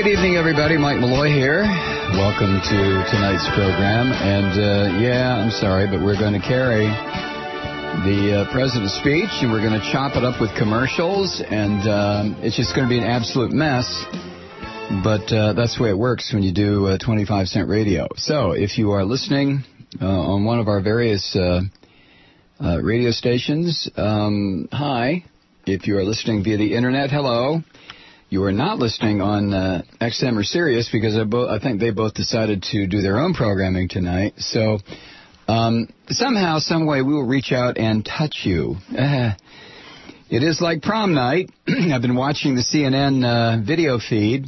evening, everybody. Mike Malloy here. Welcome to tonight's program. And, I'm sorry, but we're going to carry the president's speech, and we're going to chop it up with commercials, and it's just going to be an absolute mess. But that's the way it works when you do 25-cent radio. So if you are listening on one of our various radio stations, hi. If you are listening via the Internet, hello. You are not listening on XM or Sirius because I think they both decided to do their own programming tonight. So somehow, some way, we will reach out and touch you. It is like prom night. I've been watching the CNN video feed.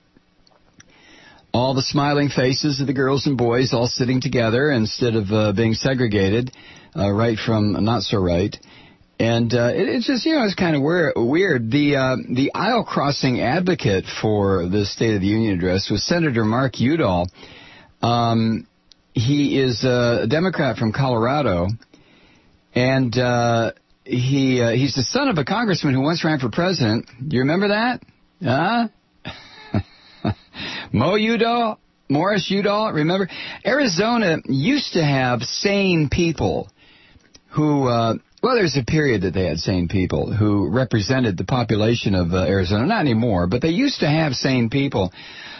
All the smiling faces of the girls and boys all sitting together instead of being segregated, right from not so right. And it's just, it's kind of weird. The aisle-crossing advocate for the State of the Union address was Senator Mark Udall. He is a Democrat from Colorado, and he's the son of a congressman who once ran for president. Do you remember that? Morris Udall, remember? Arizona used to have sane people who... Well, there's a period that they had sane people who represented the population of Arizona. Not anymore, but they used to have sane people.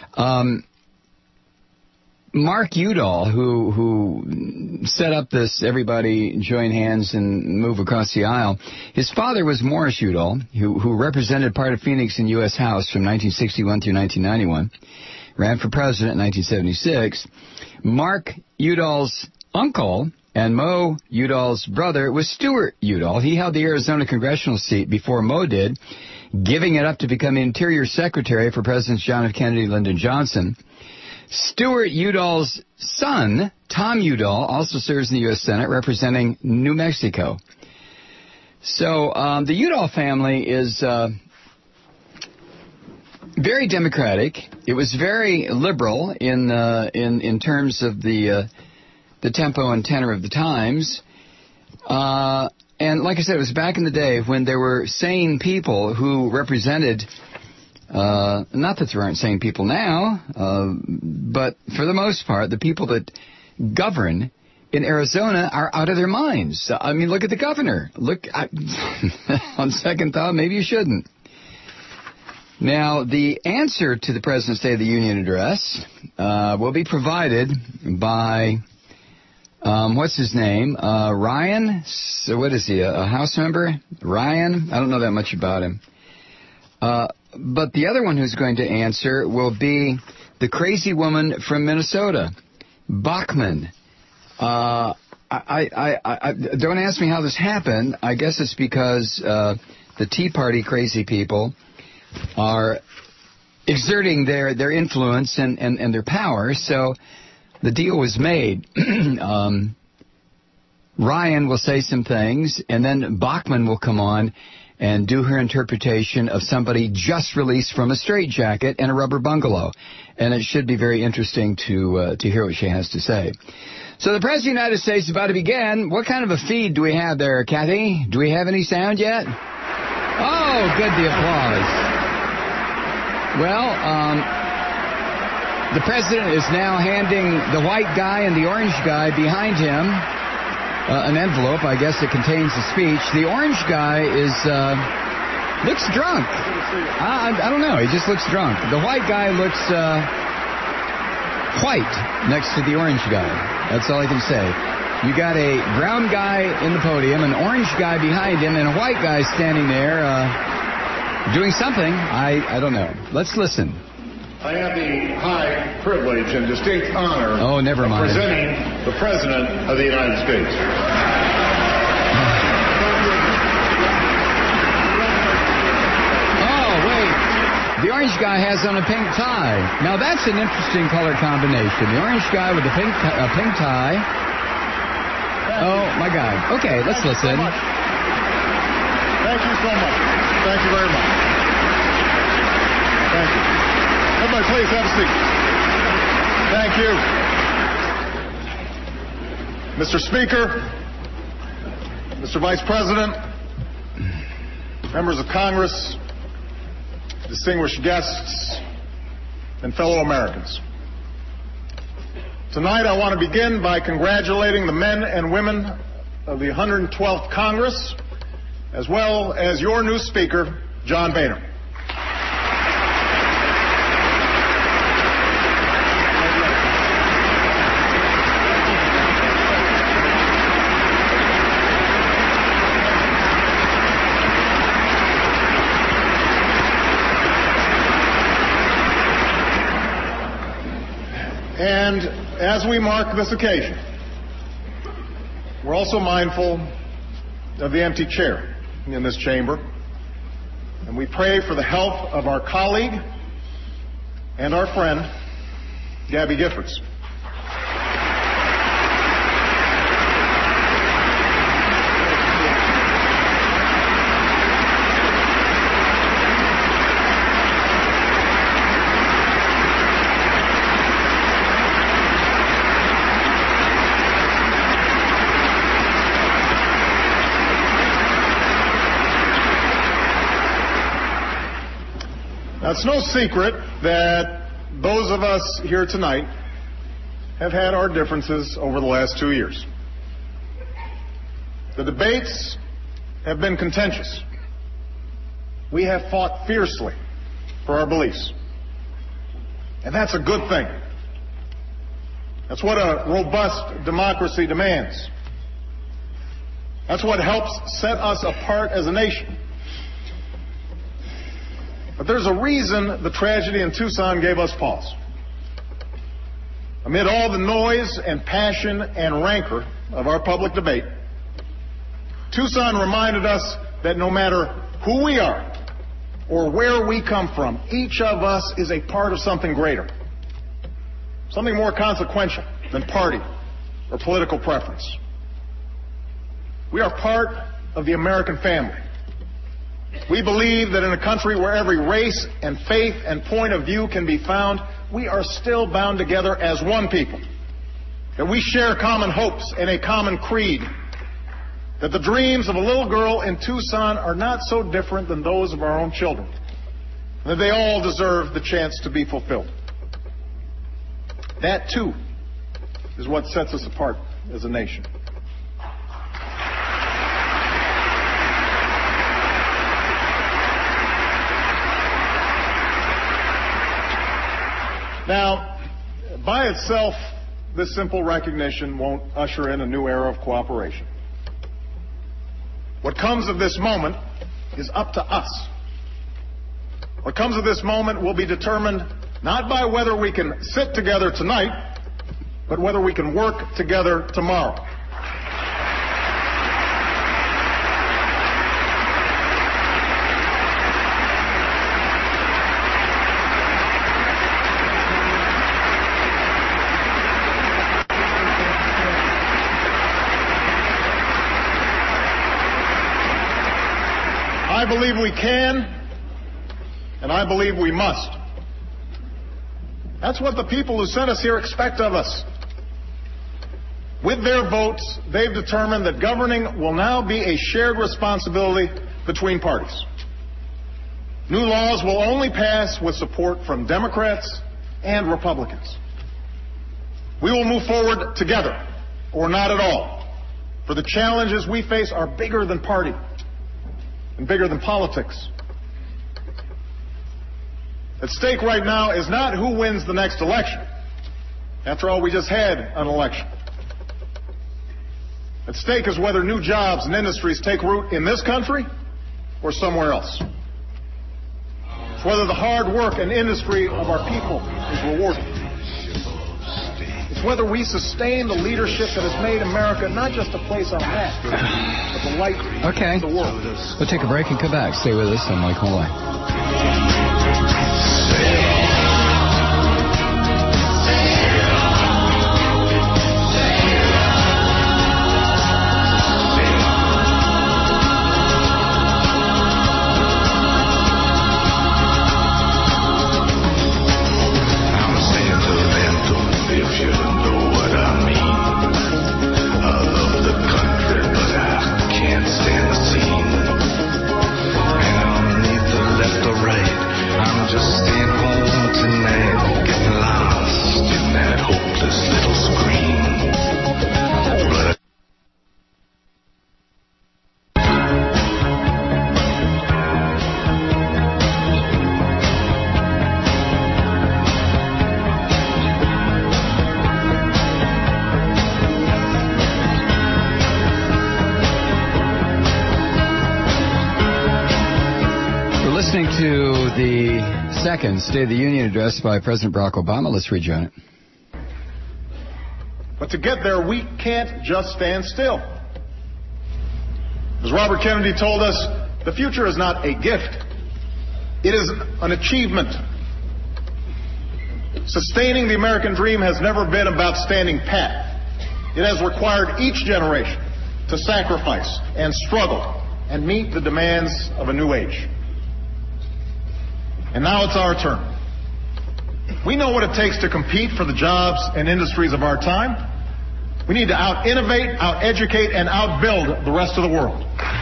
Mark Udall, who set up this everybody join hands and move across the aisle, his father was Morris Udall, who represented part of Phoenix in U.S. House from 1961 through 1991, ran for president in 1976. Mark Udall's uncle... and Mo Udall's brother was Stuart Udall. He held the Arizona congressional seat before Mo did, giving it up to become Interior Secretary for Presidents John F. Kennedy and Lyndon Johnson. Stuart Udall's son, Tom Udall, also serves in the U.S. Senate representing New Mexico. So the Udall family is very Democratic. It was very liberal in terms of the tempo and tenor of the times. And like I said, it was back in the day when there were sane people who represented, not that there aren't sane people now, but for the most part, the people that govern in Arizona are out of their minds. I mean, look at the governor. On second thought, maybe you shouldn't. Now, the answer to the President's State of the Union address will be provided by... what's his name? Ryan? So what is he, a House member? Ryan? I don't know that much about him. But the other one who's going to answer will be the crazy woman from Minnesota, Bachmann. I don't ask me how this happened. I guess it's because the Tea Party crazy people are exerting their influence and their power, so... the deal was made. Ryan will say some things, and then Bachmann will come on and do her interpretation of somebody just released from a straitjacket and a rubber bungalow. And it should be very interesting to hear what she has to say. So the President of the United States is about to begin. What kind of a feed do we have there, Kathy? Do we have any sound yet? Oh, good, the applause. Well, the President is now handing the white guy and the orange guy behind him an envelope. I guess it contains the speech. The orange guy looks drunk. I don't know. He just looks drunk. The white guy looks white next to the orange guy. That's all I can say. You got a brown guy in the podium, an orange guy behind him, and a white guy standing there doing something. I don't know. Let's listen. I have the high privilege and distinct honor of presenting the President of the United States. Oh, wait. The orange guy has on a pink tie. Now, that's an interesting color combination. The orange guy with a pink tie. Oh, my God. Okay, let's listen. Thank you so much. Thank you very much. Thank you. Everybody, please have a seat. Thank you. Mr. Speaker, Mr. Vice President, members of Congress, distinguished guests, and fellow Americans. Tonight, I want to begin by congratulating the men and women of the 112th Congress, as well as your new Speaker, John Boehner. And as we mark this occasion, we're also mindful of the empty chair in this chamber, and we pray for the health of our colleague and our friend, Gabby Giffords. Now, it's no secret that those of us here tonight have had our differences over the last 2 years. The debates have been contentious. We have fought fiercely for our beliefs. And that's a good thing. That's what a robust democracy demands. That's what helps set us apart as a nation. But there's a reason the tragedy in Tucson gave us pause. Amid all the noise and passion and rancor of our public debate, Tucson reminded us that no matter who we are or where we come from, each of us is a part of something greater, something more consequential than party or political preference. We are part of the American family. We believe that in a country where every race and faith and point of view can be found, we are still bound together as one people. That we share common hopes and a common creed. That the dreams of a little girl in Tucson are not so different than those of our own children. That they all deserve the chance to be fulfilled. That, too, is what sets us apart as a nation. Now, by itself, this simple recognition won't usher in a new era of cooperation. What comes of this moment is up to us. What comes of this moment will be determined not by whether we can sit together tonight, but whether we can work together tomorrow. I believe we can, and I believe we must. That's what the people who sent us here expect of us. With their votes, they've determined that governing will now be a shared responsibility between parties. New laws will only pass with support from Democrats and Republicans. We will move forward together, or not at all, for the challenges we face are bigger than party and bigger than politics. At stake right now is not who wins the next election. After all, we just had an election. At stake is whether new jobs and industries take root in this country or somewhere else. It's whether the hard work and industry of our people is rewarded. It's whether we sustain the leadership that has made America not just a place on a map, but the light of the world. We'll take a break and come back. Stay with us. I'm Mike Malloy. Right. with the second State of the Union address by President Barack Obama. Let's rejoin it. But to get there, we can't just stand still. As Robert Kennedy told us, the future is not a gift. It is an achievement. Sustaining the American dream has never been about standing pat. It has required each generation to sacrifice and struggle and meet the demands of a new age. And now it's our turn. We know what it takes to compete for the jobs and industries of our time. We need to out-innovate, out-educate, and out-build the rest of the world.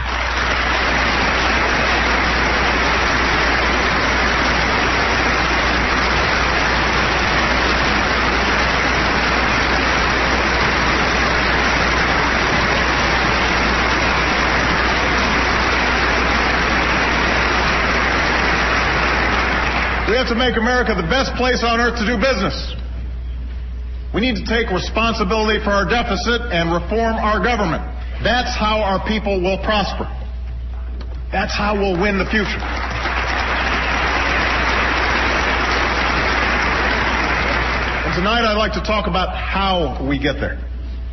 We have to make America the best place on earth to do business. We need to take responsibility for our deficit and reform our government. That's how our people will prosper. That's how we'll win the future. And tonight I'd like to talk about how we get there.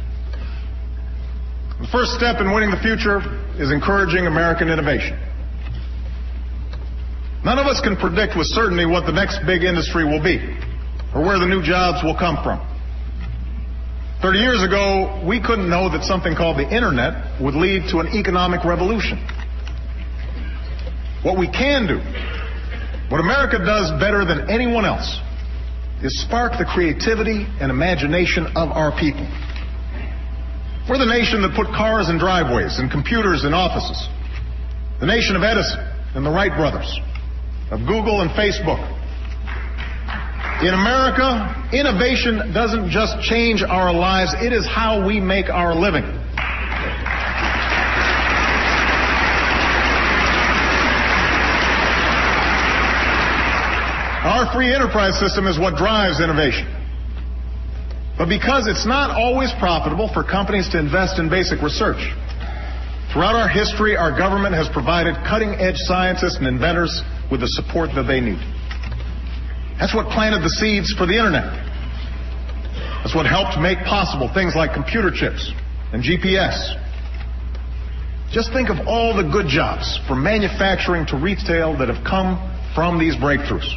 The first step in winning the future is encouraging American innovation. None of us can predict with certainty what the next big industry will be or where the new jobs will come from. 30 years ago, we couldn't know that something called the Internet would lead to an economic revolution. What we can do, what America does better than anyone else, is spark the creativity and imagination of our people. We're the nation that put cars in driveways and computers in offices. The nation of Edison and the Wright brothers, of Google and Facebook. In America, innovation doesn't just change our lives, it is how we make our living. Our free enterprise system is what drives innovation. But because it's not always profitable for companies to invest in basic research, throughout our history, our government has provided cutting-edge scientists and inventors with the support that they need. That's what planted the seeds for the Internet. That's what helped make possible things like computer chips and GPS. Just think of all the good jobs, from manufacturing to retail, that have come from these breakthroughs.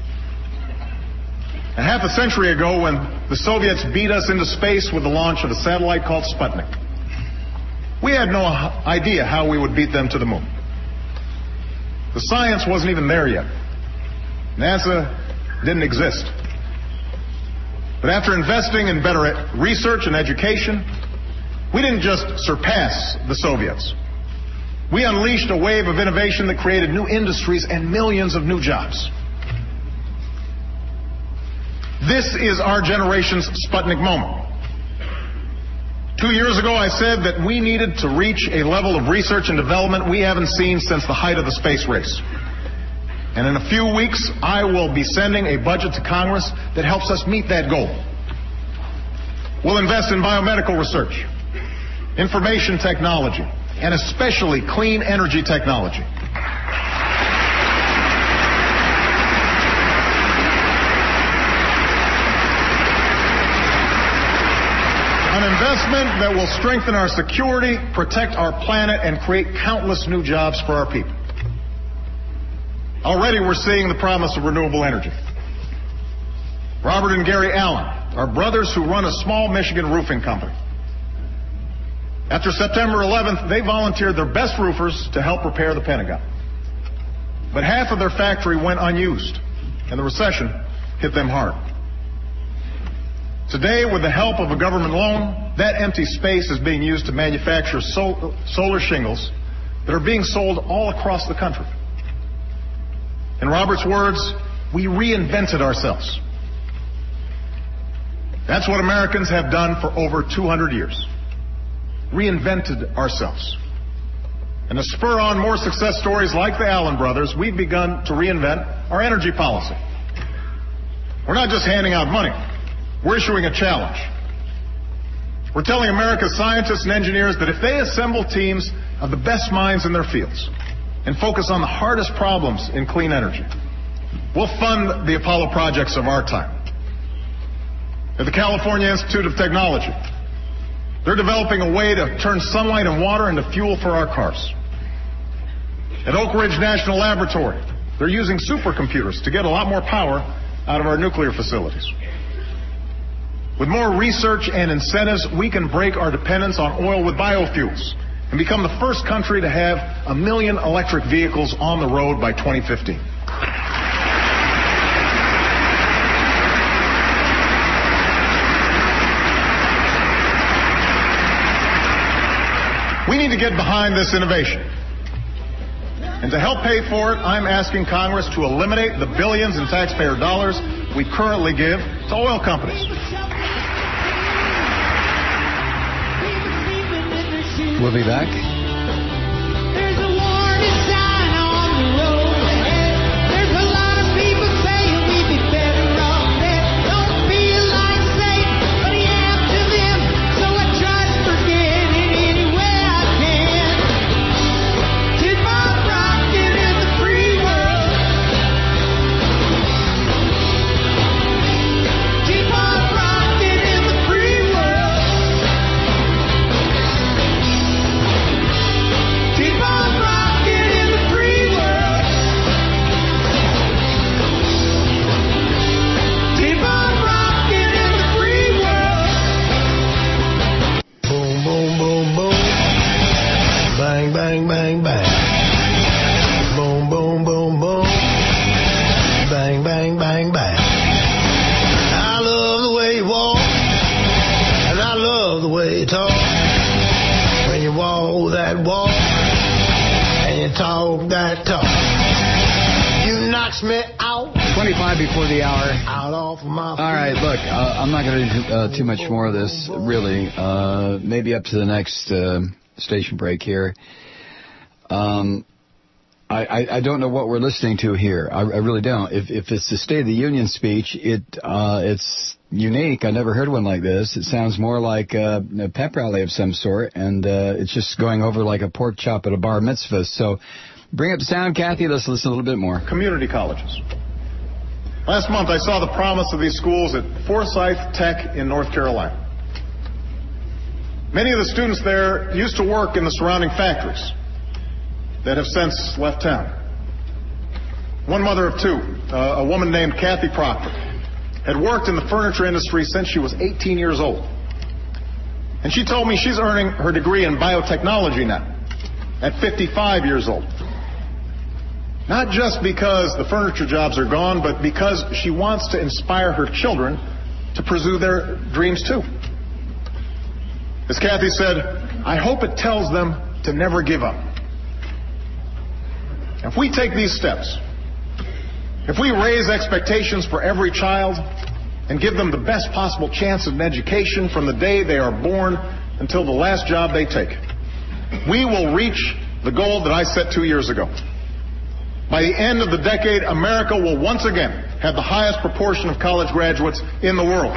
And half a century ago, when the Soviets beat us into space with the launch of a satellite called Sputnik, we had no idea how we would beat them to the moon. The science wasn't even there yet. NASA didn't exist. But after investing in better research and education, we didn't just surpass the Soviets. We unleashed a wave of innovation that created new industries and millions of new jobs. This is our generation's Sputnik moment. 2 years ago, I said that we needed to reach a level of research and development we haven't seen since the height of the space race. And in a few weeks, I will be sending a budget to Congress that helps us meet that goal. We'll invest in biomedical research, information technology, and especially clean energy technology. An investment that will strengthen our security, protect our planet, and create countless new jobs for our people. Already we're seeing the promise of renewable energy. Robert and Gary Allen are brothers who run a small Michigan roofing company. After September 11th, they volunteered their best roofers to help repair the Pentagon. But half of their factory went unused, and the recession hit them hard. Today, with the help of a government loan, that empty space is being used to manufacture solar shingles that are being sold all across the country. In Robert's words, we reinvented ourselves. That's what Americans have done for over 200 years. Reinvented ourselves. And to spur on more success stories like the Allen brothers, we've begun to reinvent our energy policy. We're not just handing out money. We're issuing a challenge. We're telling America's scientists and engineers that if they assemble teams of the best minds in their fields and focus on the hardest problems in clean energy, We'll fund the Apollo projects of our time. At the California Institute of Technology, they're developing a way to turn sunlight and water into fuel for our cars. At Oak Ridge National Laboratory, they're using supercomputers to get a lot more power out of our nuclear facilities. With more research and incentives, we can break our dependence on oil with biofuels and become the first country to have 1 million electric vehicles on the road by 2015. We need to get behind this innovation. And to help pay for it, I'm asking Congress to eliminate the billions in taxpayer dollars we currently give to oil companies. We'll be back. Too much more of this, really. Maybe up to the next station break here. I don't know what we're listening to here. I really don't. If it's the State of the Union speech, it's unique. I never heard one like this. It sounds more like a pep rally of some sort, and it's just going over like a pork chop at a bar mitzvah. So bring up the sound, Kathy. Let's listen a little bit more. Community colleges. Last month, I saw the promise of these schools at Forsyth Tech in North Carolina. Many of the students there used to work in the surrounding factories that have since left town. One mother of two, a woman named Kathy Proctor, had worked in the furniture industry since she was 18 years old. And she told me she's earning her degree in biotechnology now, at 55 years old. Not just because the furniture jobs are gone, but because she wants to inspire her children to pursue their dreams too. As Kathy said, I hope it tells them to never give up. If we take these steps, if we raise expectations for every child and give them the best possible chance of an education from the day they are born until the last job they take, we will reach the goal that I set 2 years ago. By the end of the decade, America will once again have the highest proportion of college graduates in the world.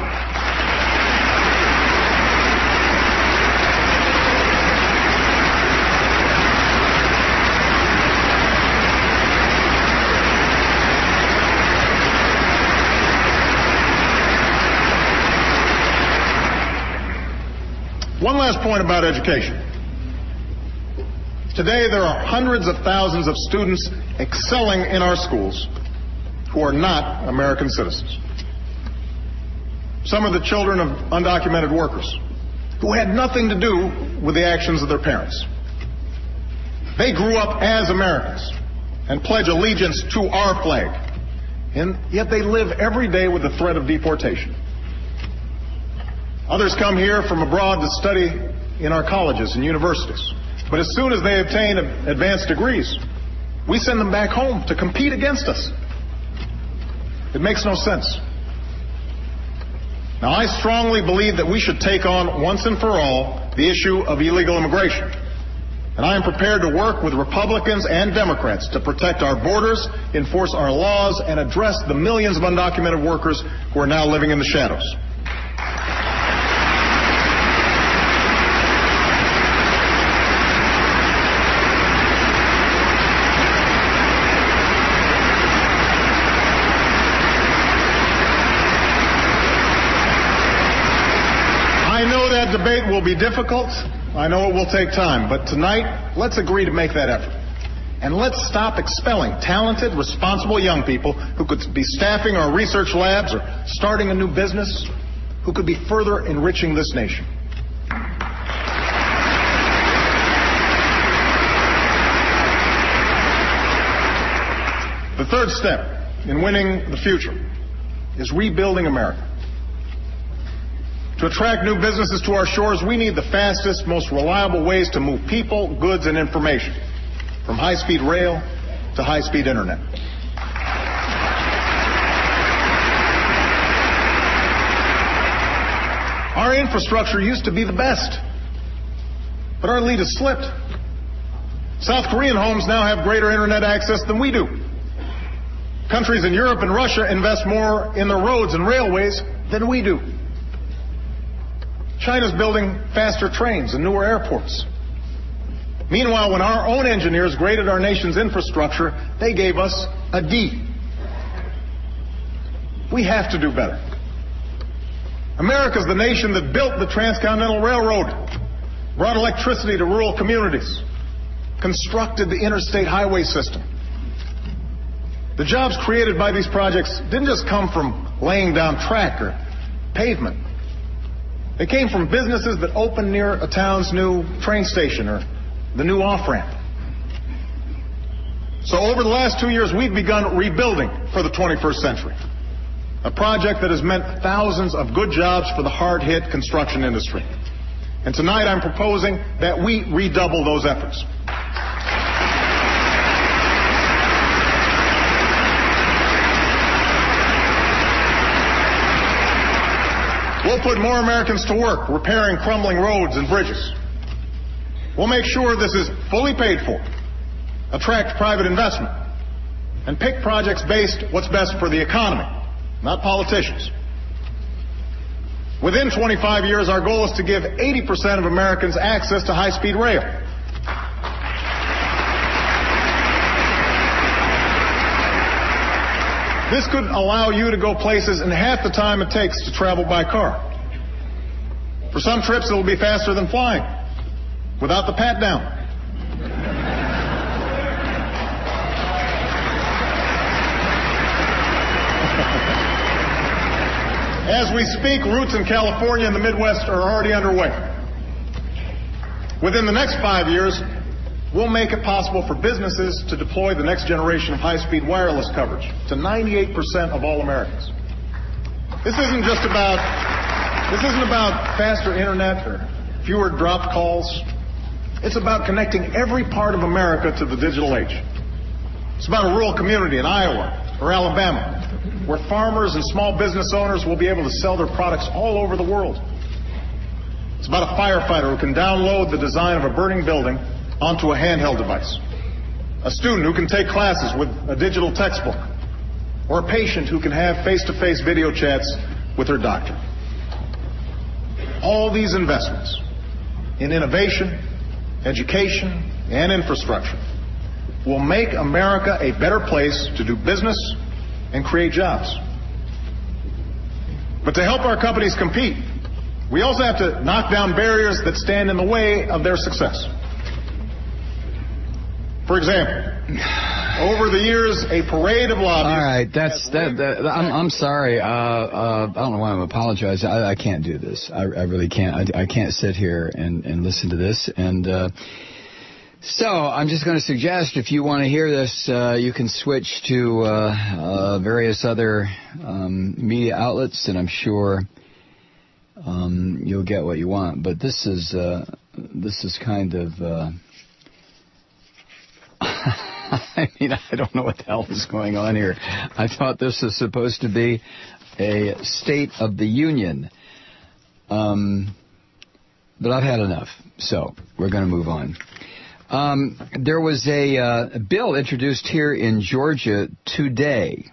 One last point about education. Today, there are hundreds of thousands of students excelling in our schools who are not American citizens. Some are the children of undocumented workers who had nothing to do with the actions of their parents. They grew up as Americans and pledge allegiance to our flag, and yet they live every day with the threat of deportation. Others come here from abroad to study in our colleges and universities. But as soon as they obtain advanced degrees, we send them back home to compete against us. It makes no sense. Now, I strongly believe that we should take on once and for all the issue of illegal immigration. And I am prepared to work with Republicans and Democrats to protect our borders, enforce our laws, and address the millions of undocumented workers who are now living in the shadows. debate will be difficult. I know it will take time, but tonight, let's agree to make that effort. And let's stop expelling talented, responsible young people who could be staffing our research labs or starting a new business, who could be further enriching this nation. The third step in winning the future is rebuilding America. To attract new businesses to our shores, we need the fastest, most reliable ways to move people, goods, and information, from high-speed rail to high-speed internet. Our infrastructure used to be the best, but our lead has slipped. South Korean homes now have greater internet access than we do. Countries in Europe and Russia invest more in their roads and railways than we do. China's building faster trains and newer airports. Meanwhile, when our own engineers graded our nation's infrastructure, they gave us a D. We have to do better. America's the nation that built the Transcontinental Railroad, brought electricity to rural communities, constructed the interstate highway system. The jobs created by these projects didn't just come from laying down track or pavement. They came from businesses that opened near a town's new train station or the new off-ramp. So over the last 2 years, we've begun rebuilding for the 21st century, a project that has meant thousands of good jobs for the hard-hit construction industry. And tonight I'm proposing that we redouble those efforts. We'll put more Americans to work repairing crumbling roads and bridges. We'll make sure this is fully paid for, attract private investment, and pick projects based what's best for the economy, not politicians. Within 25 years, our goal is to give 80% of Americans access to high-speed rail. This could allow you to go places in half the time it takes to travel by car. For some trips, it will be faster than flying, without the pat-down. As we speak, routes in California and the Midwest are already underway. Within the next 5 years, we'll make it possible for businesses to deploy the next generation of high-speed wireless coverage to 98% of all Americans. This isn't about faster internet or fewer dropped calls. It's about connecting every part of America to the digital age. It's about a rural community in Iowa or Alabama where farmers and small business owners will be able to sell their products all over the world. It's about a firefighter who can download the design of a burning building onto a handheld device, a student who can take classes with a digital textbook, or a patient who can have face-to-face video chats with her doctor. All these investments in innovation, education, and infrastructure will make America a better place to do business and create jobs. But to help our companies compete, we also have to knock down barriers that stand in the way of their success. For example, over the years, a parade of lobbyists... All right, I'm sorry. I don't know why I'm apologizing. I can't do this. I really can't. I can't sit here and listen to this. And so I'm just going to suggest if you want to hear this, you can switch to various other media outlets, and I'm sure you'll get what you want. But this is kind of... I mean, I don't know what the hell is going on here. I thought this was supposed to be a State of the Union. But I've had enough, so we're going to move on. There was a bill introduced here in Georgia today.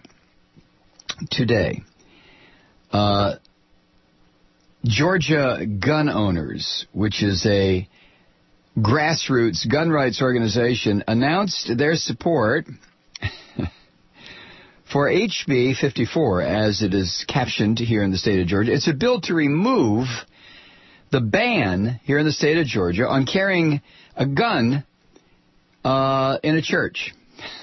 Georgia Gun Owners, which is a grassroots gun rights organization, announced their support for HB 54, as it is captioned here in the state of Georgia. It's a bill to remove the ban here in the state of Georgia on carrying a gun in a church.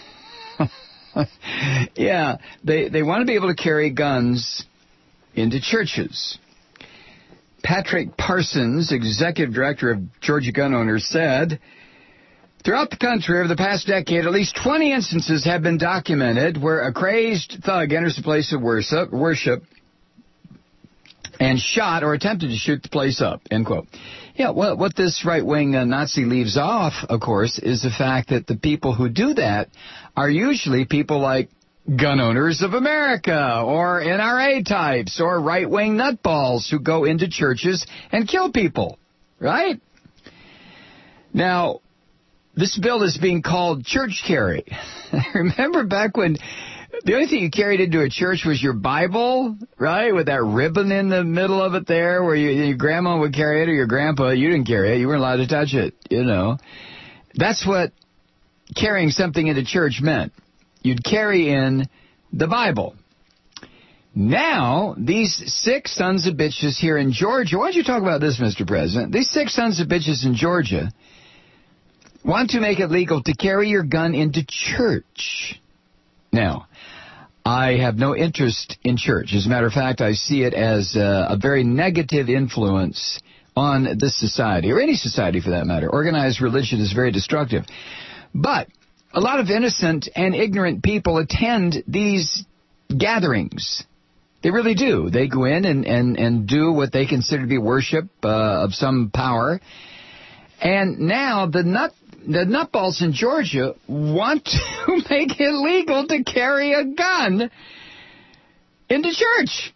Yeah, they want to be able to carry guns into churches. Patrick Parsons, executive director of Georgia Gun Owners, said, throughout the country over the past decade, at least 20 instances have been documented where a crazed thug enters a place of worship and shot or attempted to shoot the place up, end quote. Yeah, well, what this right-wing Nazi leaves off, of course, is the fact that the people who do that are usually people like Gun Owners of America or NRA types or right-wing nutballs who go into churches and kill people, right? Now, this bill is being called church carry. Remember back when the only thing you carried into a church was your Bible, right, with that ribbon in the middle of it there where your grandma would carry it or your grandpa. You didn't carry it. You weren't allowed to touch it, you know. That's what carrying something into church meant. You'd carry in the Bible. Now, these 6 sons of bitches here in Georgia, why don't you talk about this, Mr. President? These 6 sons of bitches in Georgia want to make it legal to carry your gun into church. Now, I have no interest in church. As a matter of fact, I see it as a very negative influence on this society, or any society for that matter. Organized religion is very destructive. But a lot of innocent and ignorant people attend these gatherings. They really do. They go in and do what they consider to be worship of some power. And now the nutballs in Georgia want to make it legal to carry a gun into church.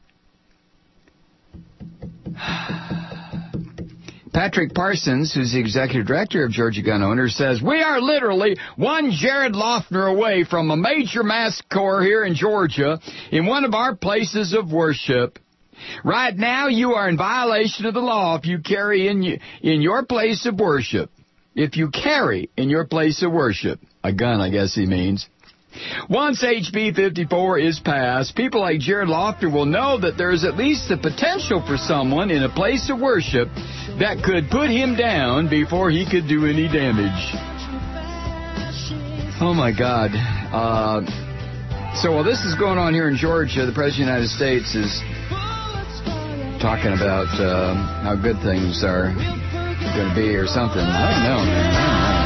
Patrick Parsons, who's the executive director of Georgia Gun Owners, says, we are literally one Jared Loughner away from a major massacre here in Georgia in one of our places of worship. Right now, you are in violation of the law if you carry in your place of worship. If you carry in your place of worship, a gun, I guess he means. Once HB 54 is passed, people like Jared Loughner will know that there is at least the potential for someone in a place of worship that could put him down before he could do any damage. Oh, my God. So while this is going on here in Georgia, the President of the United States is talking about how good things are going to be or something. I don't know, man. I don't know.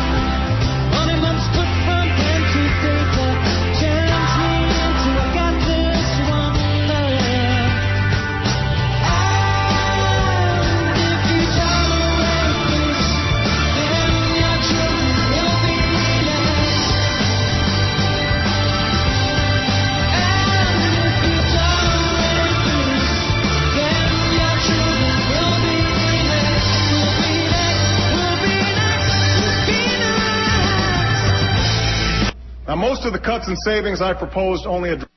Now, most of the cuts and savings I proposed only address.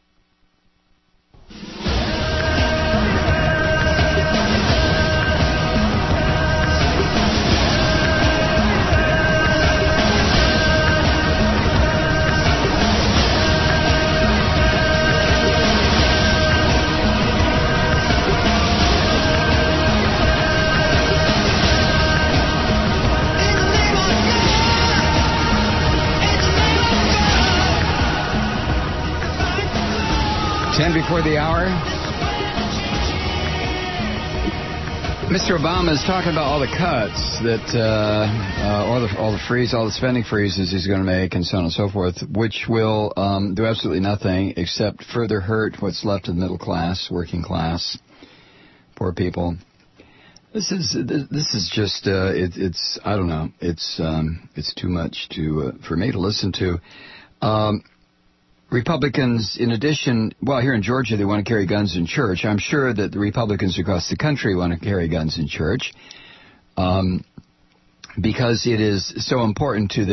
Before the hour, Mr. Obama is talking about all the cuts that, all the spending freezes he's going to make, and so on and so forth, which will do absolutely nothing except further hurt what's left of the middle class, working class, poor people. This is just it's I don't know, it's too much for me to listen to. Republicans, in addition, well, here in Georgia, they want to carry guns in church. I'm sure that the Republicans across the country want to carry guns in church because it is so important to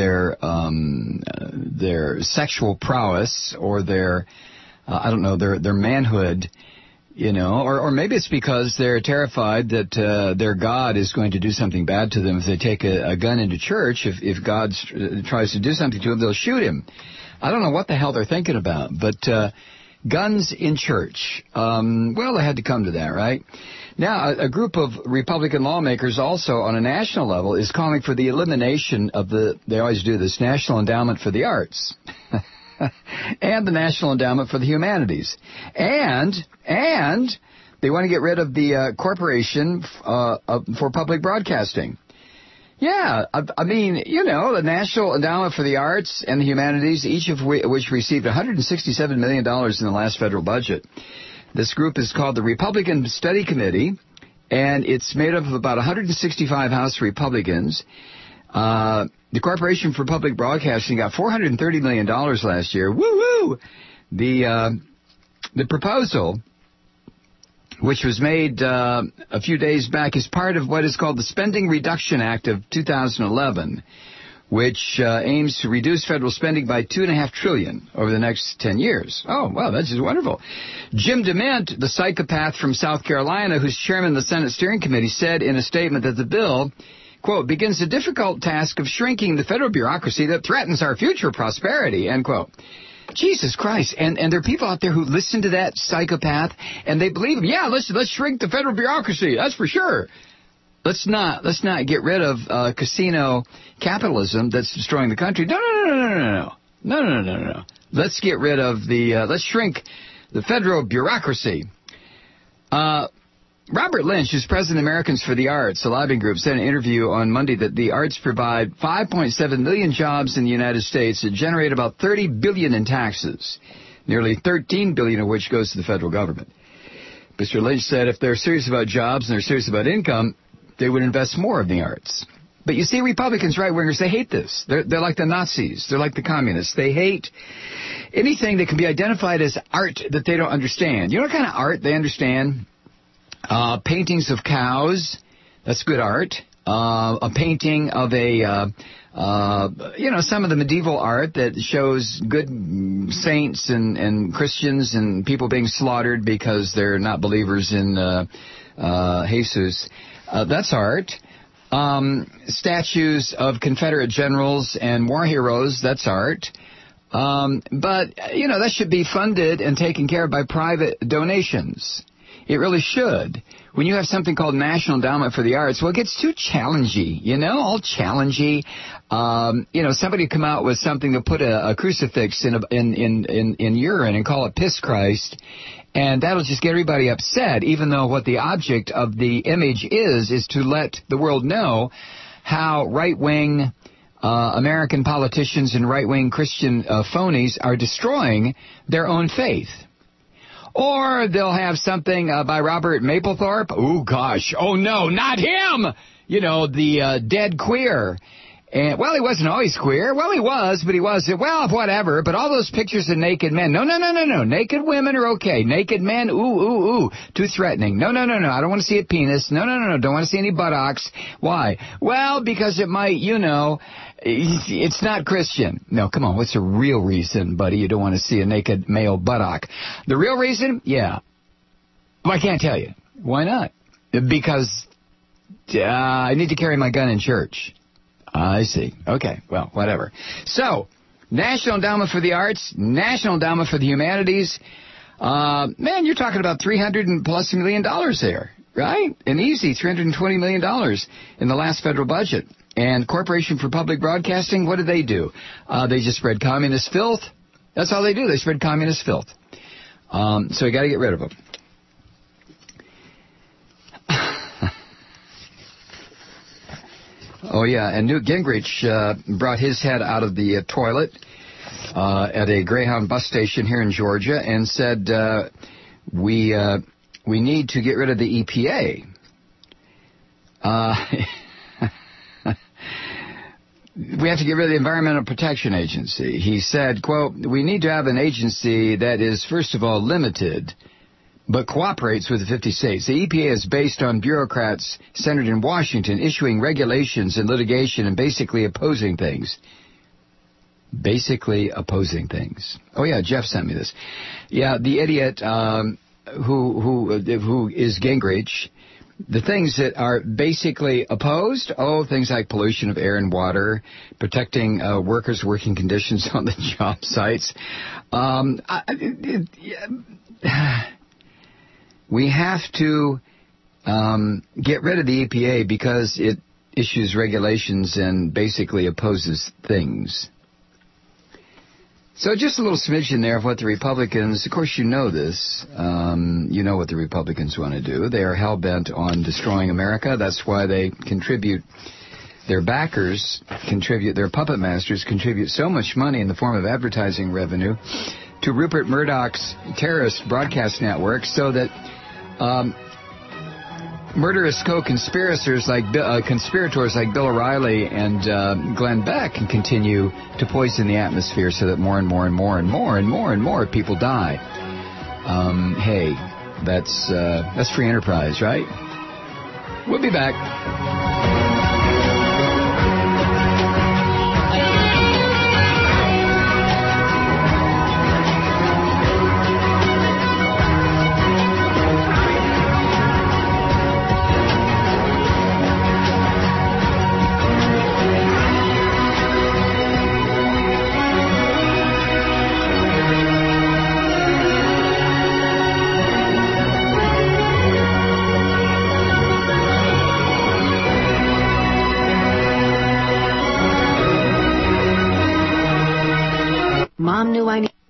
their sexual prowess or their manhood, you know, or maybe it's because they're terrified that their God is going to do something bad to them if they take a gun into church. If God tries to do something to them, they'll shoot him. I don't know what the hell they're thinking about, but Guns in church. Well, I had to come to that, right? Now, a group of Republican lawmakers also on a national level is calling for the elimination of they always do this, National Endowment for the Arts and the National Endowment for the Humanities. And they want to get rid of the Corporation for Public Broadcasting. Yeah, I mean, the National Endowment for the Arts and the Humanities, each of which received $167 million in the last federal budget. This group is called the Republican Study Committee, and it's made up of about 165 House Republicans. The Corporation for Public Broadcasting got $430 million last year. Woo-woo! The proposal, which was made a few days back, is part of what is called the Spending Reduction Act of 2011, which aims to reduce federal spending by $2.5 trillion over the next 10 years. Oh, wow, that's just wonderful. Jim DeMint, the psychopath from South Carolina, who's chairman of the Senate Steering Committee, said in a statement that the bill, quote, begins the difficult task of shrinking the federal bureaucracy that threatens our future prosperity, end quote. Jesus Christ. And there are people out there who listen to that psychopath and they believe him. Yeah, let's shrink the federal bureaucracy. That's for sure. Let's not get rid of casino capitalism that's destroying the country. No. Let's get rid of let's shrink the federal bureaucracy. Robert Lynch, who's president of Americans for the Arts, a lobbying group, said in an interview on Monday that the arts provide 5.7 million jobs in the United States that generate about $30 billion in taxes, nearly $13 billion of which goes to the federal government. Mr. Lynch said if they're serious about jobs and they're serious about income, they would invest more in the arts. But you see, Republicans, right-wingers, they hate this. They're like the Nazis. They're like the communists. They hate anything that can be identified as art that they don't understand. You know what kind of art they understand? Paintings of cows, that's good art. A painting of some of the medieval art that shows good saints and Christians and people being slaughtered because they're not believers in Jesus. That's art. Statues of Confederate generals and war heroes, that's art. But, that should be funded and taken care of by private donations. It really should. When you have something called National Endowment for the Arts, well, it gets too challengey, all challengey. Somebody come out with something to put a crucifix in urine and call it Piss Christ, and that'll just get everybody upset, even though what the object of the image is to let the world know how right-wing American politicians and right-wing Christian phonies are destroying their own faith. Or they'll have something by Robert Mapplethorpe. Oh, gosh. Oh, no, not him! The dead queer. And, well, he wasn't always queer. Well, he was, but he wasn't. Well, whatever. But all those pictures of naked men. No. Naked women are okay. Naked men, ooh. Too threatening. No. I don't want to see a penis. No. Don't want to see any buttocks. Why? Well, because it might, it's not Christian. No, come on. What's the real reason, buddy, you don't want to see a naked male buttock? The real reason? Yeah. Well, I can't tell you. Why not? Because I need to carry my gun in church. I see. Okay. Well, whatever. So, National Endowment for the Arts, National Endowment for the Humanities. Man, you're talking about $300+ million there, right? An easy $320 million in the last federal budget. And Corporation for Public Broadcasting, what do? They just spread communist filth. That's all they do. They spread communist filth. So you got to get rid of them. Oh, yeah, and Newt Gingrich brought his head out of the toilet at a Greyhound bus station here in Georgia and said, we need to get rid of the EPA. We have to get rid of the Environmental Protection Agency. He said, quote, we need to have an agency that is, first of all, limited, but cooperates with the 50 states. The EPA is based on bureaucrats centered in Washington issuing regulations and litigation and basically opposing things. Oh, yeah, Jeff sent me this. Yeah, the idiot who is Gingrich The things that are basically opposed, things like pollution of air and water, protecting workers' working conditions on the job sites. We have to get rid of the EPA because it issues regulations and basically opposes things. So just a little smidgen there of what the Republicans, of course you know this, you know what the Republicans want to do. They are hell-bent on destroying America. That's why they contribute, their backers contribute, their puppet masters contribute so much money in the form of advertising revenue to Rupert Murdoch's terrorist broadcast network so that murderous co-conspirators like Bill O'Reilly and Glenn Beck can continue to poison the atmosphere so that more and more and more and more and more and more people die. Hey, that's free enterprise, right? We'll be back. Mom knew I needed.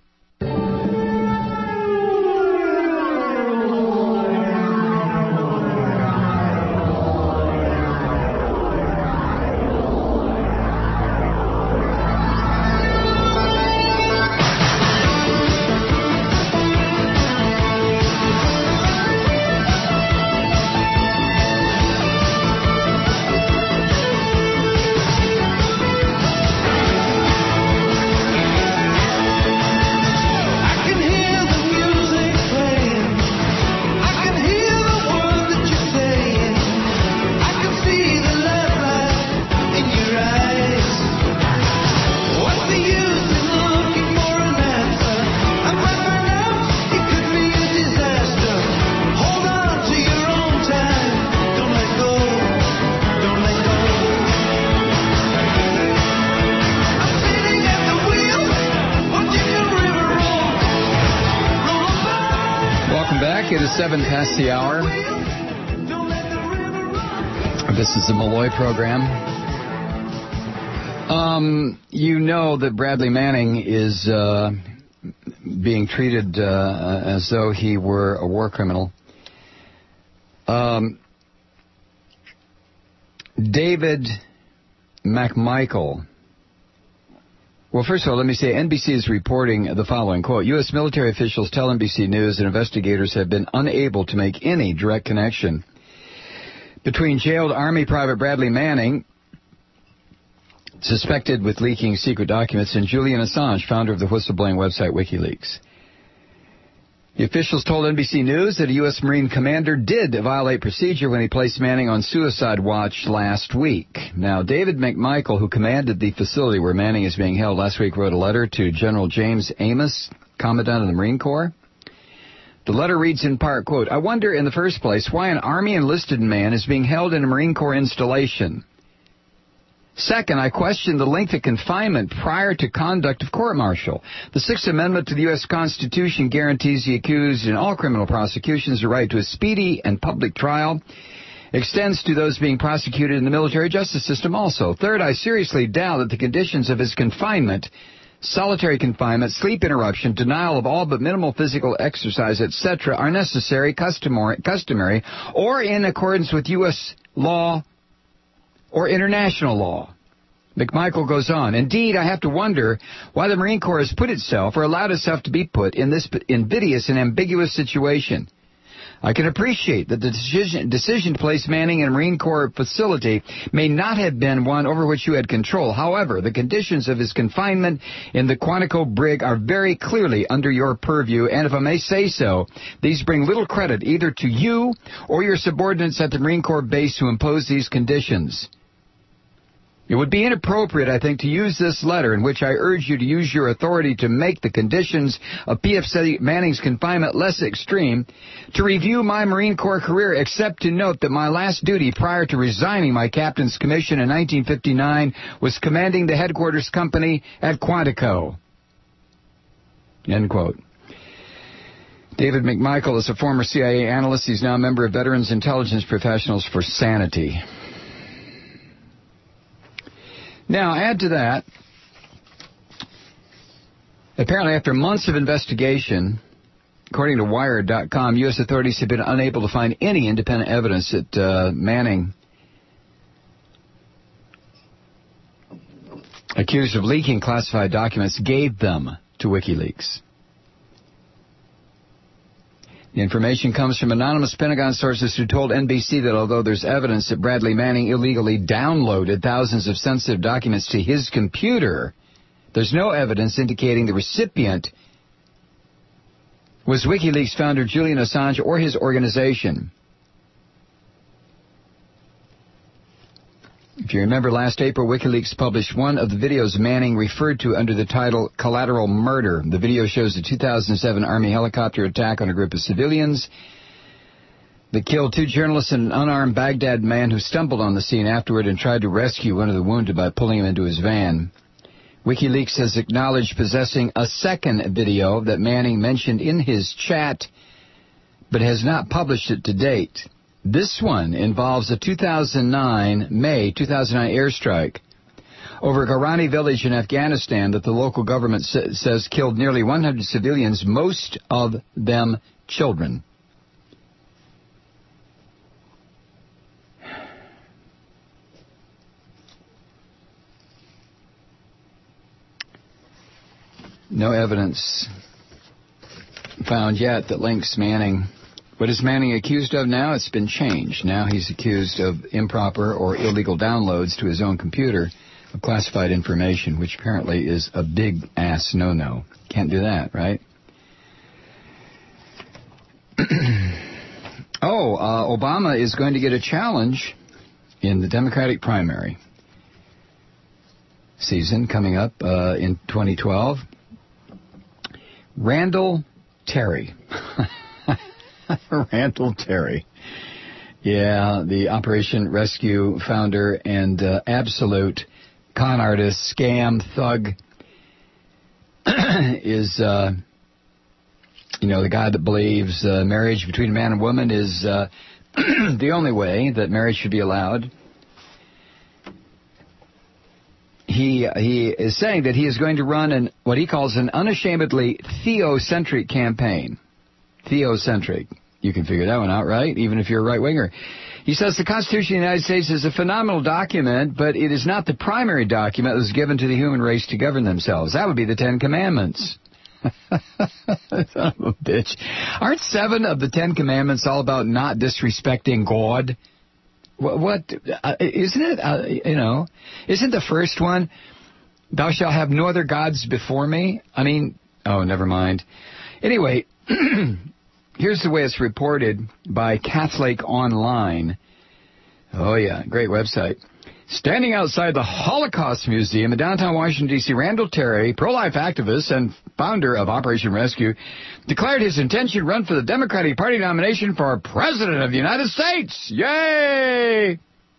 It is 7 past the hour. This is the Malloy program. You know that Bradley Manning is being treated as though he were a war criminal. David McMichael. Well, first of all, let me say NBC is reporting the following, quote, U.S. military officials tell NBC News that investigators have been unable to make any direct connection between jailed Army Private Bradley Manning, suspected with leaking secret documents, and Julian Assange, founder of the whistleblowing website WikiLeaks. The officials told NBC News that a U.S. Marine commander did violate procedure when he placed Manning on suicide watch last week. Now, David McMichael, who commanded the facility where Manning is being held last week, wrote a letter to General James Amos, Commandant of the Marine Corps. The letter reads in part, quote, I wonder in the first place why an Army enlisted man is being held in a Marine Corps installation. Second, I question the length of confinement prior to conduct of court-martial. The Sixth Amendment to the U.S. Constitution guarantees the accused in all criminal prosecutions the right to a speedy and public trial. Extends to those being prosecuted in the military justice system also. Third, I seriously doubt that the conditions of his confinement, solitary confinement, sleep interruption, denial of all but minimal physical exercise, etc., are necessary, customary, or in accordance with U.S. law or international law. McMichael goes on, indeed, I have to wonder why the Marine Corps has put itself or allowed itself to be put in this invidious and ambiguous situation. I can appreciate that the decision to place Manning in a Marine Corps facility may not have been one over which you had control. However, the conditions of his confinement in the Quantico brig are very clearly under your purview, and if I may say so, these bring little credit either to you or your subordinates at the Marine Corps base who impose these conditions. It would be inappropriate, I think, to use this letter in which I urge you to use your authority to make the conditions of PFC Manning's confinement less extreme, to review my Marine Corps career, except to note that my last duty prior to resigning my captain's commission in 1959 was commanding the headquarters company at Quantico. End quote. David McMichael is a former CIA analyst. He's now a member of Veterans Intelligence Professionals for Sanity. Now, add to that, apparently after months of investigation, according to Wired.com, U.S. authorities have been unable to find any independent evidence that Manning, accused of leaking classified documents, gave them to WikiLeaks. The information comes from anonymous Pentagon sources who told NBC that although there's evidence that Bradley Manning illegally downloaded thousands of sensitive documents to his computer, there's no evidence indicating the recipient was WikiLeaks founder Julian Assange or his organization. If you remember, last April, WikiLeaks published one of the videos Manning referred to under the title Collateral Murder. The video shows a 2007 Army helicopter attack on a group of civilians that killed 2 journalists and an unarmed Baghdad man who stumbled on the scene afterward and tried to rescue one of the wounded by pulling him into his van. WikiLeaks has acknowledged possessing a second video that Manning mentioned in his chat, but has not published it to date. This one involves a May 2009 airstrike over Garani village in Afghanistan that the local government says killed nearly 100 civilians, most of them children. No evidence found yet that links Manning. What is Manning accused of now? It's been changed. Now he's accused of improper or illegal downloads to his own computer of classified information, which apparently is a big-ass no-no. Can't do that, right? Obama is going to get a challenge in the Democratic primary season coming up in 2012. Randall Terry. Randall Terry. Yeah, the Operation Rescue founder and absolute con artist, scam, thug, is, the guy that believes marriage between a man and woman is the only way that marriage should be allowed. He is saying that he is going to run what he calls an unashamedly theocentric campaign. Theocentric. You can figure that one out, right? Even if you're a right-winger. He says the Constitution of the United States is a phenomenal document, but it is not the primary document that was given to the human race to govern themselves. That would be the 10 Commandments. Son of a bitch. Aren't 7 of the 10 Commandments all about not disrespecting God? What isn't it? Isn't the first one, thou shalt have no other gods before me? I mean, never mind. Anyway, here's the way it's reported by Catholic Online. Oh, yeah, great website. Standing outside the Holocaust Museum in downtown Washington, D.C., Randall Terry, pro-life activist and founder of Operation Rescue, declared his intention to run for the Democratic Party nomination for President of the United States. Yay!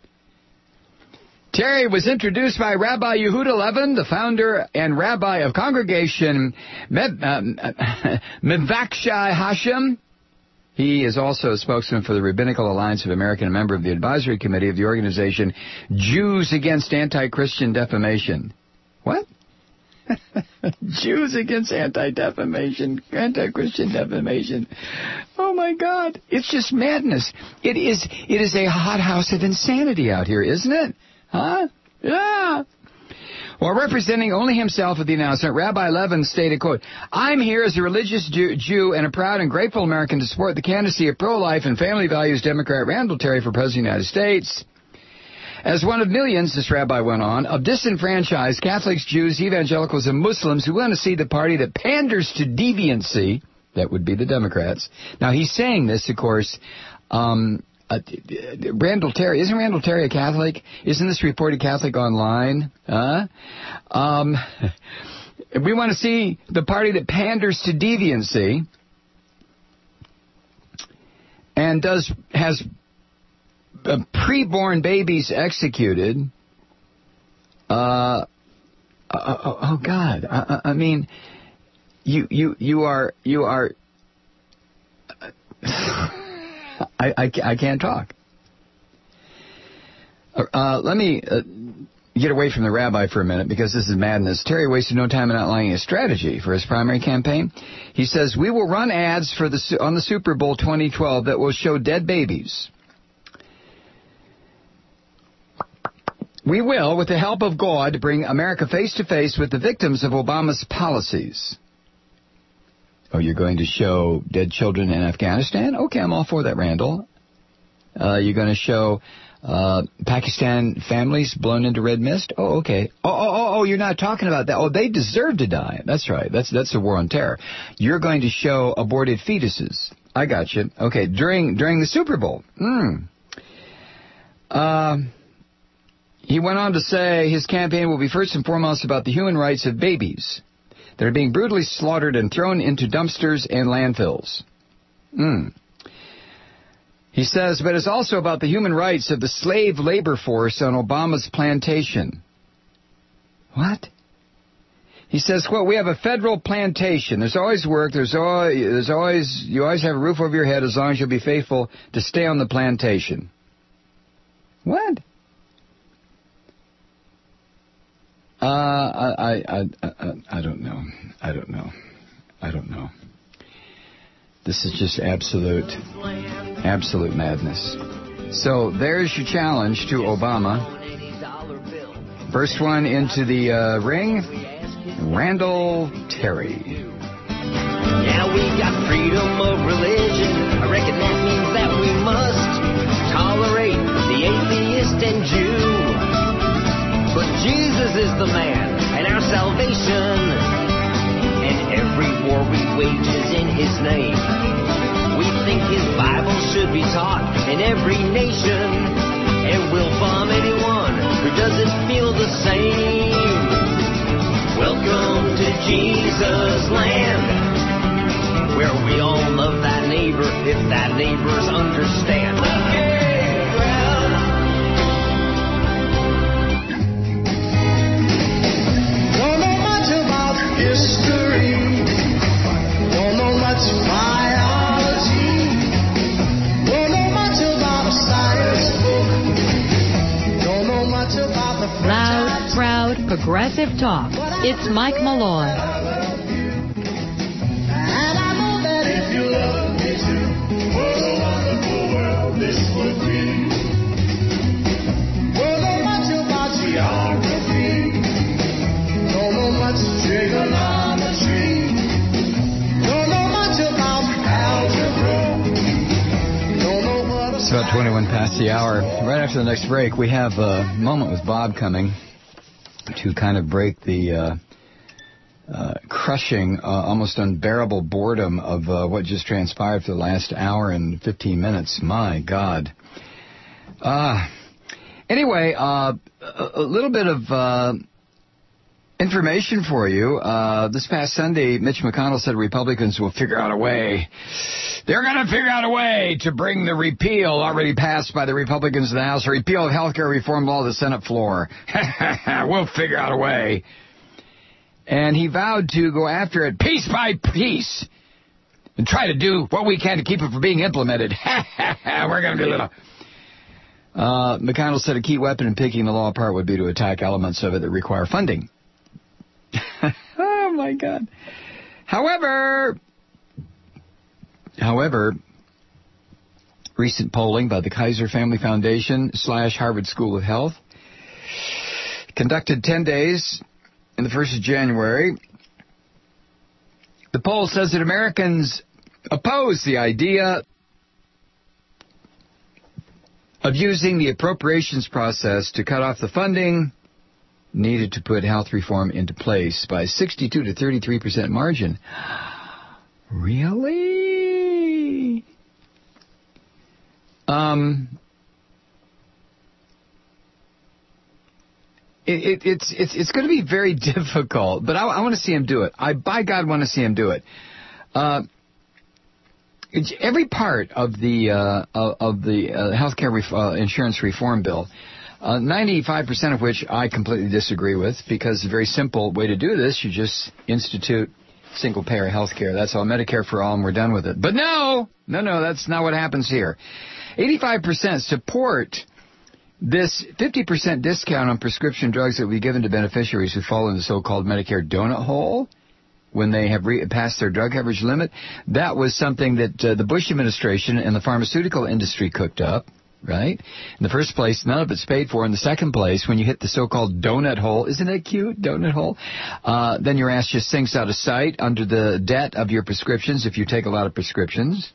Terry was introduced by Rabbi Yehuda Levin, the founder and rabbi of Congregation Mevakshai Hashem. He is also a spokesman for the Rabbinical Alliance of America and a member of the advisory committee of the organization Jews Against Anti-Christian Defamation. What? Jews Against Anti-Christian Defamation. Oh, my God. It's just madness. It is a hothouse of insanity out here, isn't it? Huh? Yeah. While representing only himself at the announcement, Rabbi Levin stated, quote, I'm here as a religious Jew and a proud and grateful American to support the candidacy of pro-life and family values Democrat Randall Terry for President of the United States. As one of millions, this rabbi went on, of disenfranchised Catholics, Jews, evangelicals, and Muslims who want to see the party that panders to deviancy, that would be the Democrats. Now, he's saying this, of course, Randall Terry, isn't Randall Terry a Catholic? Isn't this reported Catholic online? We want to see the party that panders to deviancy and has preborn babies executed. Oh God! I mean, you are. I can't talk. Let me get away from the rabbi for a minute because this is madness. Terry wasted no time in outlining a strategy for his primary campaign. He says, we will run ads on the Super Bowl 2012 that will show dead babies. We will, with the help of God, bring America face to face with the victims of Obama's policies. Oh, you're going to show dead children in Afghanistan? Okay, I'm all for that, Randall. You're going to show Pakistan families blown into red mist? Oh, okay. Oh, you're not talking about that. Oh, they deserve to die. That's right. That's the war on terror. You're going to show aborted fetuses. I got you. Okay, during the Super Bowl. He went on to say his campaign will be first and foremost about the human rights of babies that are being brutally slaughtered and thrown into dumpsters and landfills. He says, but it's also about the human rights of the slave labor force on Obama's plantation. What? He says, well, we have a federal plantation. There's always work. You always have a roof over your head as long as you'll be faithful to stay on the plantation. What? I don't know. I don't know. This is just absolute madness. So there's your challenge to Obama. First one into the ring, Randall Terry. Now we got freedom of religion. I reckon that means that we must tolerate the atheist and Jew. But Jesus is the man and our salvation. And every war we wage is in His name. We think His Bible should be taught in every nation. And we'll bomb anyone who doesn't feel the same. Welcome to Jesus' land, where we all love thy neighbor if thy neighbors understand. Don't know much about history. Don't know much biology. Don't know much about a science book. Don't know much about the Loud, proud, progressive talk. It's Mike Malloy. And I know that if you love me too, what a wonderful world this would be. Don't know much about geography. Don't know much trigonometry. Don't know much about algebra. Don't know what It's about 21 past the hour. Right after the next break, we have a moment with Bob coming to kind of break the crushing, almost unbearable boredom of what just transpired for the last hour and 15 minutes. My God. Anyway, a little bit of information for you. This past Sunday, Mitch McConnell said Republicans will figure out a way. They're going to figure out a way to bring the repeal already passed by the Republicans in the House, a repeal of health care reform law to the Senate floor. We'll figure out a way. And he vowed to go after it piece by piece and try to do what we can to keep it from being implemented. We're going to do it. McConnell said a key weapon in picking the law apart would be to attack elements of it that require funding. Oh, my God. However, recent polling by the Kaiser Family Foundation / Harvard School of Health conducted 10 days in the 1st of January. The poll says that Americans oppose the idea of using the appropriations process to cut off the funding needed to put health reform into place by 62 to 33% margin. Really? It's going to be very difficult, but I want to see him do it. I, by God, want to see him do it. Every part of the healthcare insurance reform bill, 95% of which I completely disagree with, because a very simple way to do this, you just institute single-payer health care. That's all, Medicare for all, and we're done with it. But no, that's not what happens here. 85% support this 50% discount on prescription drugs that will be given to beneficiaries who fall in the so-called Medicare donut hole when they have passed their drug coverage limit. That was something that the Bush administration and the pharmaceutical industry cooked up, right? In the first place, none of it's paid for. In the second place, when you hit the so-called donut hole, isn't that cute, donut hole? Then your ass just sinks out of sight under the debt of your prescriptions if you take a lot of prescriptions.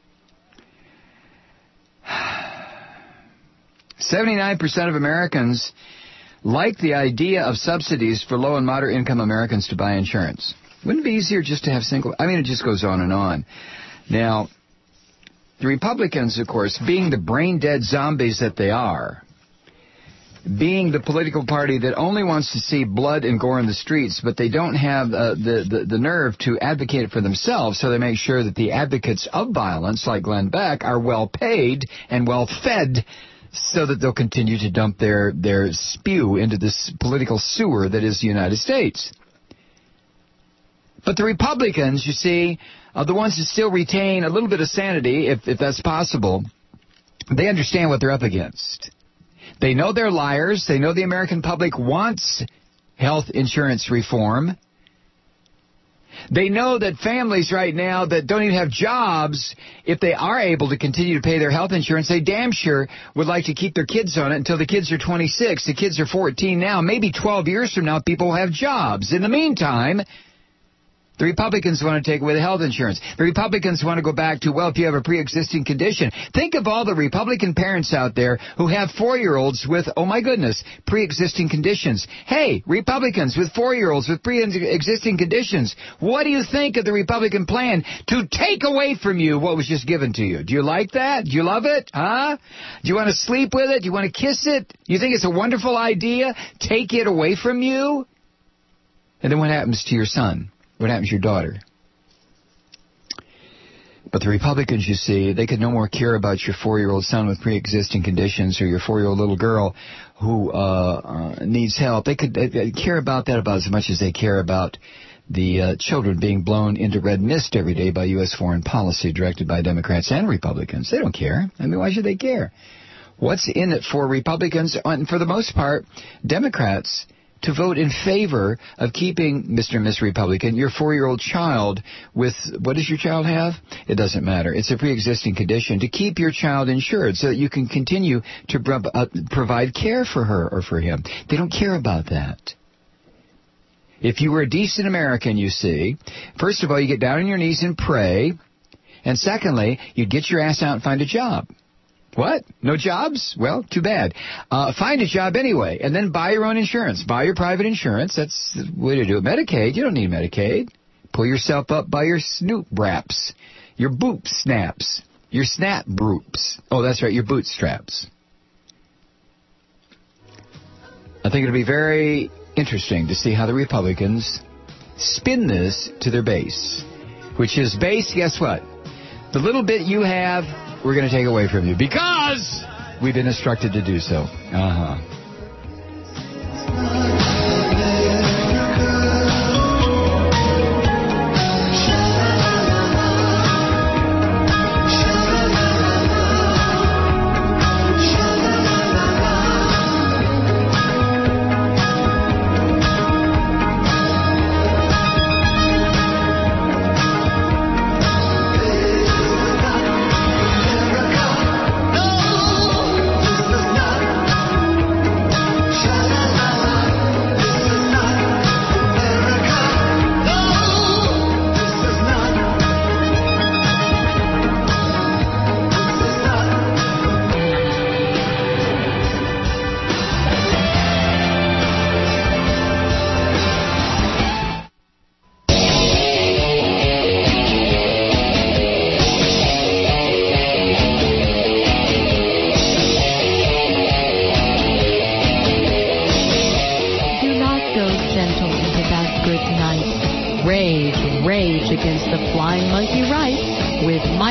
79% of Americans like the idea of subsidies for low and moderate income Americans to buy insurance. Wouldn't it be easier just to have it just goes on and on. Now, the Republicans, of course, being the brain-dead zombies that they are, being the political party that only wants to see blood and gore in the streets, but they don't have the nerve to advocate it for themselves, so they make sure that the advocates of violence, like Glenn Beck, are well paid and well fed, so that they'll continue to dump their spew into this political sewer that is the United States. But the Republicans, you see, are the ones that still retain a little bit of sanity, if that's possible. They understand what they're up against. They know they're liars. They know the American public wants health insurance reform. They know that families right now that don't even have jobs, if they are able to continue to pay their health insurance, they damn sure would like to keep their kids on it until the kids are 26. The kids are 14 now. Maybe 12 years from now, people will have jobs. In the meantime, the Republicans want to take away the health insurance. The Republicans want to go back to, well, if you have a pre-existing condition. Think of all the Republican parents out there who have 4-year-olds with, oh my goodness, pre-existing conditions. Hey, Republicans with 4-year-olds with pre-existing conditions, what do you think of the Republican plan to take away from you what was just given to you? Do you like that? Do you love it? Huh? Do you want to sleep with it? Do you want to kiss it? You think it's a wonderful idea? Take it away from you? And then what happens to your son? What happens to your daughter? But the Republicans, you see, they could no more care about your 4-year-old son with pre-existing conditions or your 4-year-old little girl who needs help. They could care about that about as much as they care about the children being blown into red mist every day by U.S. foreign policy directed by Democrats and Republicans. They don't care. I mean, why should they care? What's in it for Republicans, and for the most part, Democrats, to vote in favor of keeping, Mr. and Miss Republican, your 4-year-old child with, what does your child have? It doesn't matter. It's a pre-existing condition. To keep your child insured so that you can continue to provide care for her or for him. They don't care about that. If you were a decent American, you see, first of all, you get down on your knees and pray, and secondly, you get your ass out and find a job. What? No jobs? Well, too bad. Find a job anyway, and then buy your own insurance. Buy your private insurance. That's the way to do it. Medicaid, you don't need Medicaid. Pull yourself up by your snoot wraps, your boot snaps, your snap broops. Oh, that's right, your bootstraps. I think it'll be very interesting to see how the Republicans spin this to their base, which is base, guess what? The little bit you have, we're going to take away from you because we've been instructed to do so.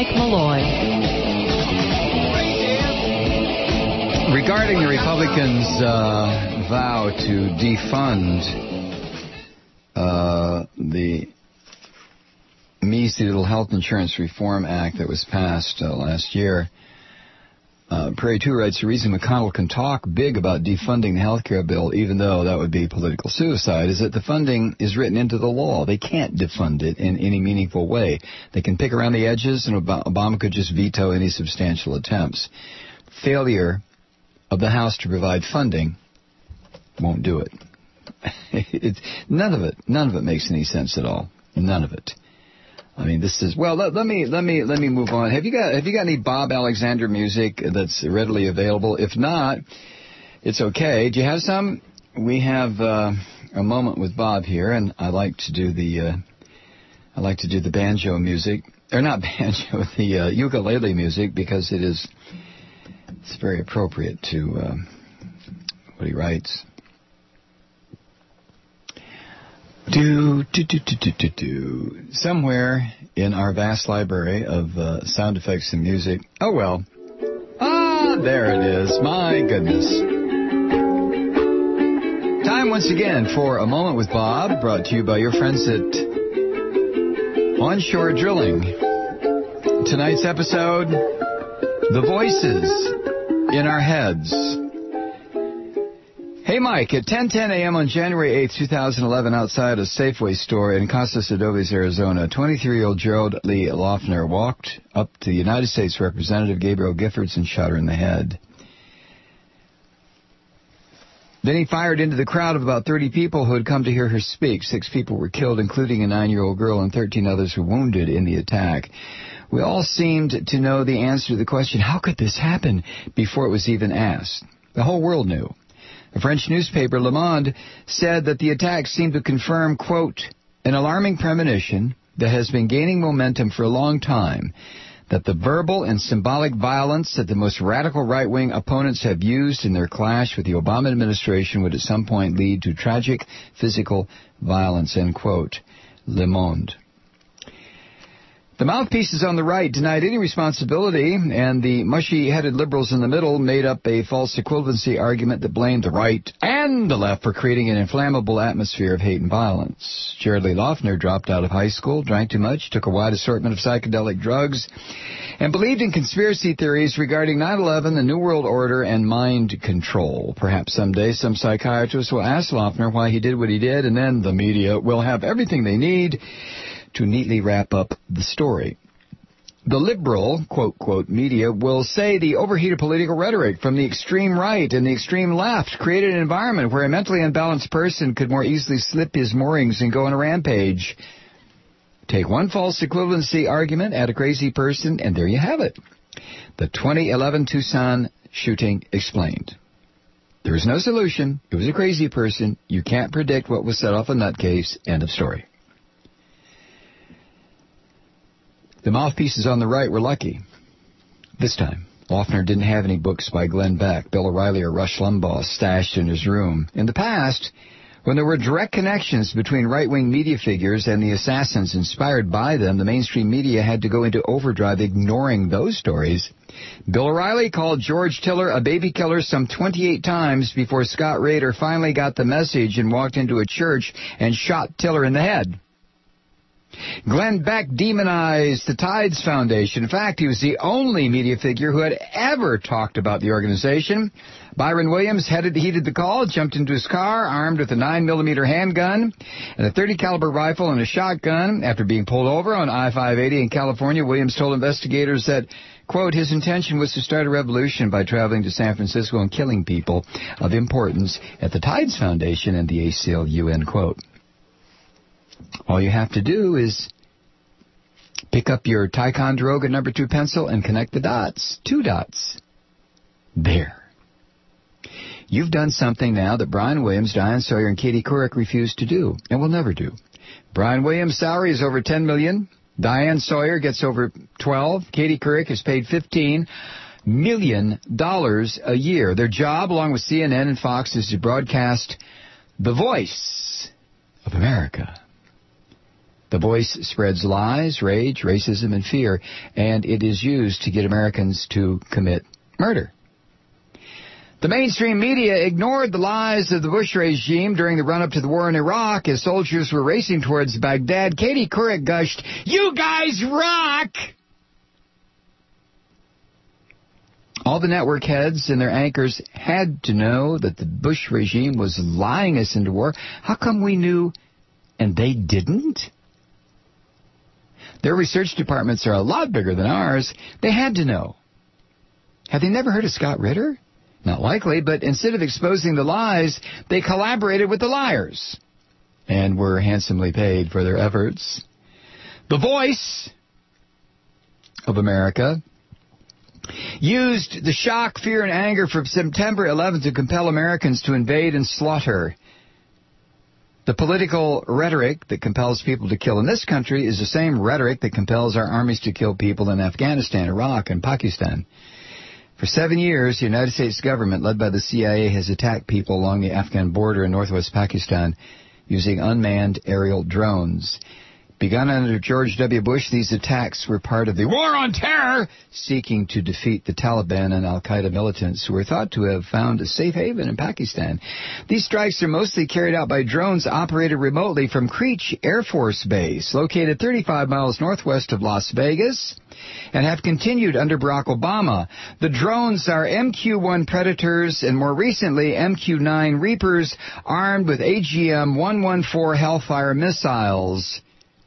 Mike Malloy. Regarding the Republicans' vow to defund the measly little health insurance reform act that was passed last year, Prairie 2 writes, the reason McConnell can talk big about defunding the health care bill, even though that would be political suicide, is that the funding is written into the law. They can't defund it in any meaningful way. They can pick around the edges, and Obama could just veto any substantial attempts. Failure of the House to provide funding won't do it. None of it makes any sense at all. None of it. I mean, this is, well, let me move on. Have you got any Bob Alexander music that's readily available? If not, it's okay. Do you have some? We have a moment with Bob here, and I like to do the banjo music, or not banjo, the ukulele music, because it's very appropriate to what he writes. Somewhere in our vast library of sound effects and music. Oh, well. There it is. My goodness. Time once again for A Moment with Bob, brought to you by your friends at Onshore Drilling. Tonight's episode, The Voices in Our Heads. Hey, Mike, at 10:10 a.m. on January 8th, 2011, outside a Safeway store in Casas Adobes, Arizona, 23-year-old Gerald Lee Loeffner walked up to the United States Representative Gabrielle Giffords and shot her in the head. Then he fired into the crowd of about 30 people who had come to hear her speak. 6 people were killed, including a 9-year-old girl, and 13 others were wounded in the attack. We all seemed to know the answer to the question, how could this happen, before it was even asked. The whole world knew. A French newspaper, Le Monde, said that the attack seemed to confirm, quote, an alarming premonition that has been gaining momentum for a long time, that the verbal and symbolic violence that the most radical right-wing opponents have used in their clash with the Obama administration would at some point lead to tragic physical violence, end quote. Le Monde. The mouthpieces on the right denied any responsibility, and the mushy-headed liberals in the middle made up a false equivalency argument that blamed the right and the left for creating an inflammable atmosphere of hate and violence. Gerald Lee Loeffner dropped out of high school, drank too much, took a wide assortment of psychedelic drugs, and believed in conspiracy theories regarding 9/11, the New World Order, and mind control. Perhaps someday some psychiatrist will ask Loeffner why he did what he did, and then the media will have everything they need to neatly wrap up the story. The liberal, quote, media will say the overheated political rhetoric from the extreme right and the extreme left created an environment where a mentally unbalanced person could more easily slip his moorings and go on a rampage. Take one false equivalency argument, add a crazy person, and there you have it. The 2011 Tucson shooting explained. There is no solution. It was a crazy person. You can't predict what was set off a nutcase. End of story. The mouthpieces on the right were lucky. This time, Loeffner didn't have any books by Glenn Beck, Bill O'Reilly, or Rush Limbaugh stashed in his room. In the past, when there were direct connections between right-wing media figures and the assassins inspired by them, the mainstream media had to go into overdrive ignoring those stories. Bill O'Reilly called George Tiller a baby killer some 28 times before Scott Rader finally got the message and walked into a church and shot Tiller in the head. Glenn Beck demonized the Tides Foundation. In fact, he was the only media figure who had ever talked about the organization. Byron Williams heeded the call, jumped into his car, armed with a 9mm handgun and a .30 caliber rifle and a shotgun. After being pulled over on I-580 in California, Williams told investigators that, quote, his intention was to start a revolution by traveling to San Francisco and killing people of importance at the Tides Foundation and the ACLU, end quote. All you have to do is pick up your Ticonderoga No. 2 pencil and connect the dots. 2 dots. There. You've done something now that Brian Williams, Diane Sawyer, and Katie Couric refused to do and will never do. Brian Williams' salary is over $10 million. Diane Sawyer gets over $12. Katie Couric is paid $15 million a year. Their job, along with CNN and Fox, is to broadcast the voice of America. The voice spreads lies, rage, racism, and fear, and it is used to get Americans to commit murder. The mainstream media ignored the lies of the Bush regime during the run-up to the war in Iraq as soldiers were racing towards Baghdad. Katie Couric gushed, "You guys rock!" All the network heads and their anchors had to know that the Bush regime was lying us into war. How come we knew and they didn't? Their research departments are a lot bigger than ours. They had to know. Have they never heard of Scott Ritter? Not likely, but instead of exposing the lies, they collaborated with the liars and were handsomely paid for their efforts. The Voice of America used the shock, fear, and anger from September 11th to compel Americans to invade and slaughter. The political rhetoric that compels people to kill in this country is the same rhetoric that compels our armies to kill people in Afghanistan, Iraq, and Pakistan. For 7 years, the United States government, led by the CIA, has attacked people along the Afghan border in northwest Pakistan using unmanned aerial drones. Begun under George W. Bush, these attacks were part of the War on Terror, seeking to defeat the Taliban and al-Qaeda militants who were thought to have found a safe haven in Pakistan. These strikes are mostly carried out by drones operated remotely from Creech Air Force Base, located 35 miles northwest of Las Vegas, and have continued under Barack Obama. The drones are MQ-1 Predators and more recently MQ-9 Reapers armed with AGM-114 Hellfire missiles.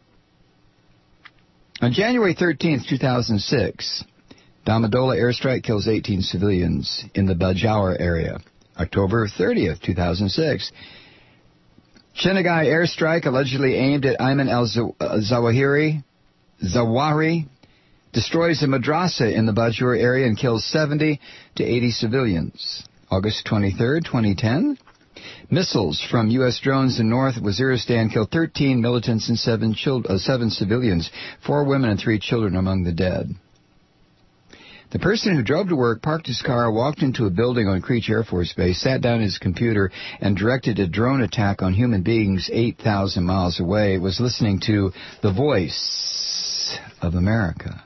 On January 13th, 2006, Damadola airstrike kills 18 civilians in the Bajaur area. October 30th, 2006, Shenagai airstrike allegedly aimed at Ayman al-Zawahiri destroys a madrasa in the Bajaur area and kills 70 to 80 civilians. August 23rd, 2010, missiles from U.S. drones in North Waziristan killed 13 militants and 7 civilians, 4 women and 3 children among the dead. The person who drove to work parked his car, walked into a building on Creech Air Force Base, sat down at his computer, and directed a drone attack on human beings 8,000 miles away, was listening to the Voice of America.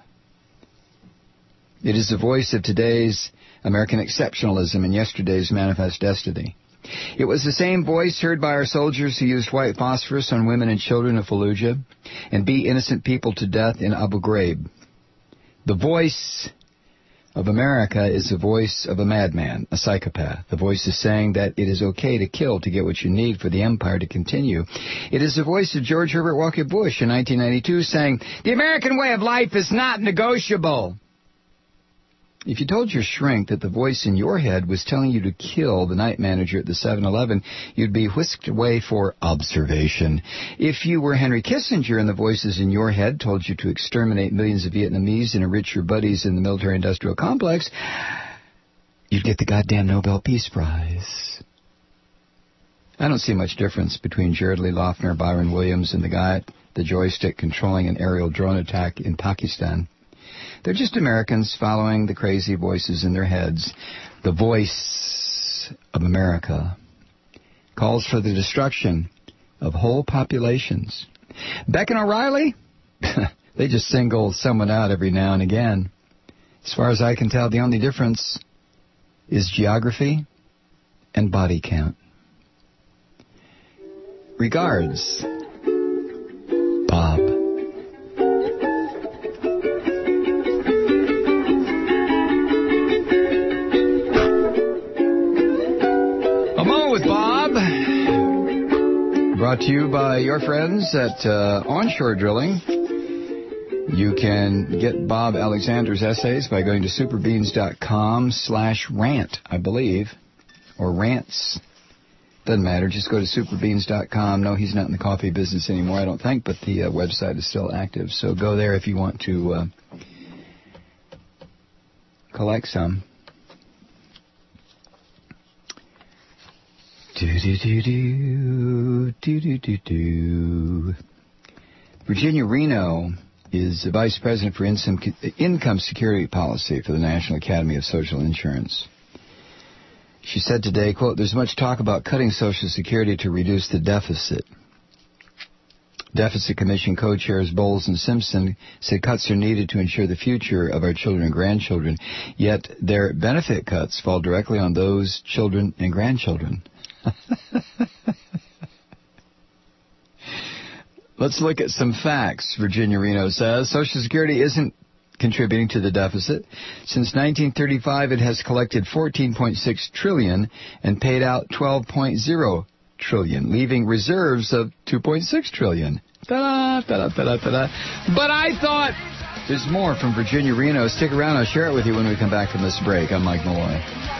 It is the voice of today's American exceptionalism and yesterday's manifest destiny. It was the same voice heard by our soldiers who used white phosphorus on women and children in Fallujah and beat innocent people to death in Abu Ghraib. The voice of America is the voice of a madman, a psychopath. The voice is saying that it is okay to kill to get what you need for the empire to continue. It is the voice of George Herbert Walker Bush in 1992 saying, "The American way of life is not negotiable." If you told your shrink that the voice in your head was telling you to kill the night manager at the 7-Eleven, you'd be whisked away for observation. If you were Henry Kissinger and the voices in your head told you to exterminate millions of Vietnamese and enrich your buddies in the military-industrial complex, you'd get the goddamn Nobel Peace Prize. I don't see much difference between Jared Lee Loughner, Byron Williams, and the guy at the joystick controlling an aerial drone attack in Pakistan. They're just Americans following the crazy voices in their heads. The Voice of America calls for the destruction of whole populations. Beck and O'Reilly, they just single someone out every now and again. As far as I can tell, the only difference is geography and body count. Regards, Bob. With Bob, brought to you by your friends at Onshore Drilling. You can get Bob Alexander's essays by going to superbeans.com/rant, I believe, or rants. Doesn't matter. Just go to superbeans.com. No, he's not in the coffee business anymore, I don't think, but the website is still active. So go there if you want to collect some. Virginia Reno is the Vice President for Income Security Policy for the National Academy of Social Insurance. She said today, quote, "There's much talk about cutting Social Security to reduce the deficit. Deficit Commission co-chairs Bowles and Simpson said cuts are needed to ensure the future of our children and grandchildren, yet their benefit cuts fall directly on those children and grandchildren. Let's look at some facts, Virginia Reno says. Social Security isn't contributing to the deficit. Since 1935, it has collected $14.6 trillion and paid out $12.0 trillion, leaving reserves of $2.6 trillion. Ta-da, ta-da, ta-da, ta-da. But I thought there's more from Virginia Reno. Stick around. I'll share it with you when we come back from this break. I'm Mike Malloy.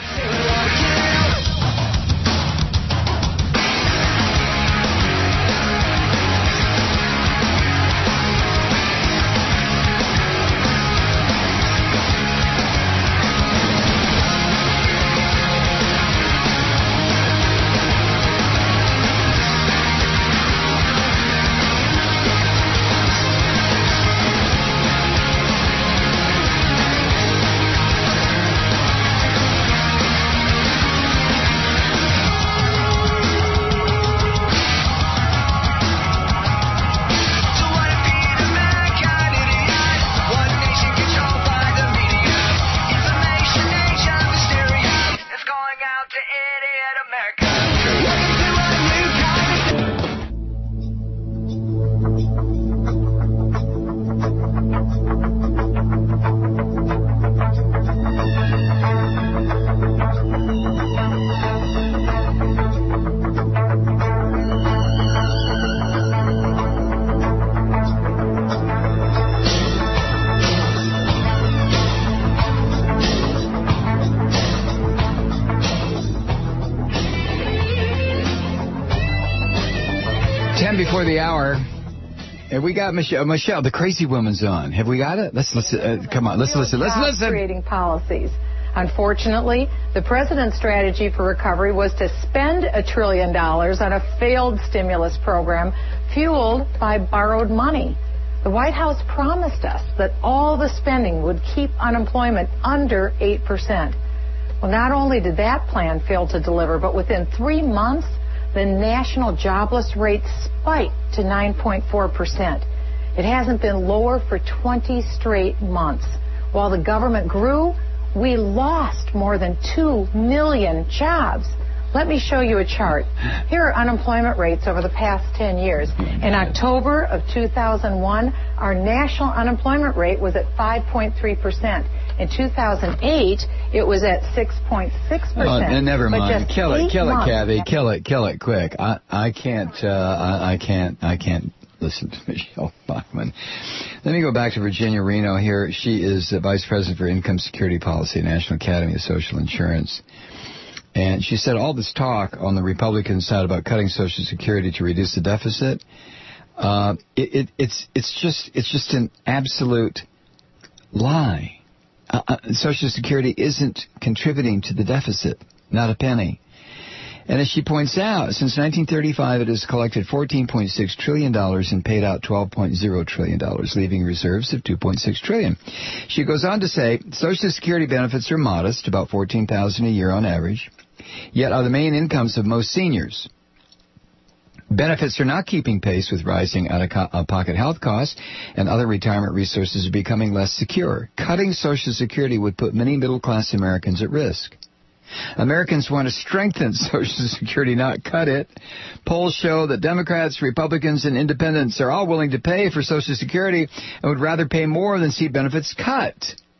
10 before the hour. Have we got Michelle, the crazy woman's on? Have we got it? Let's listen. Come on, let's listen. Let's listen. Creating policies. Unfortunately, the president's strategy for recovery was to spend $1 trillion on a failed stimulus program fueled by borrowed money. The White House promised us that all the spending would keep unemployment under 8%. Well, not only did that plan fail to deliver, but within 3 months, the national jobless rate spiked to 9.4%. It hasn't been lower for 20 straight months. While the government grew, we lost more than 2 million jobs. Let me show you a chart. Here are unemployment rates over the past 10 years. In October of 2001, our national unemployment rate was at 5.3%. In 2008, it was at 6.6%. Oh, never mind. Kill it, Kathy. Kill it quick. I can't listen to Michelle Bachmann. Let me go back to Virginia Reno here. She is Vice President for Income Security Policy at National Academy of Social Insurance. And she said all this talk on the Republican side about cutting Social Security to reduce the deficit, it's just an absolute lie. Social Security isn't contributing to the deficit, not a penny. And as she points out, since 1935, it has collected $14.6 trillion and paid out $12.0 trillion, leaving reserves of $2.6 trillion. She goes on to say, Social Security benefits are modest, about $14,000 a year on average, yet are the main incomes of most seniors. Benefits are not keeping pace with rising out-of-pocket health costs, and other retirement resources are becoming less secure. Cutting Social Security would put many middle-class Americans at risk. Americans want to strengthen Social Security, not cut it. Polls show that Democrats, Republicans, and Independents are all willing to pay for Social Security and would rather pay more than see benefits cut.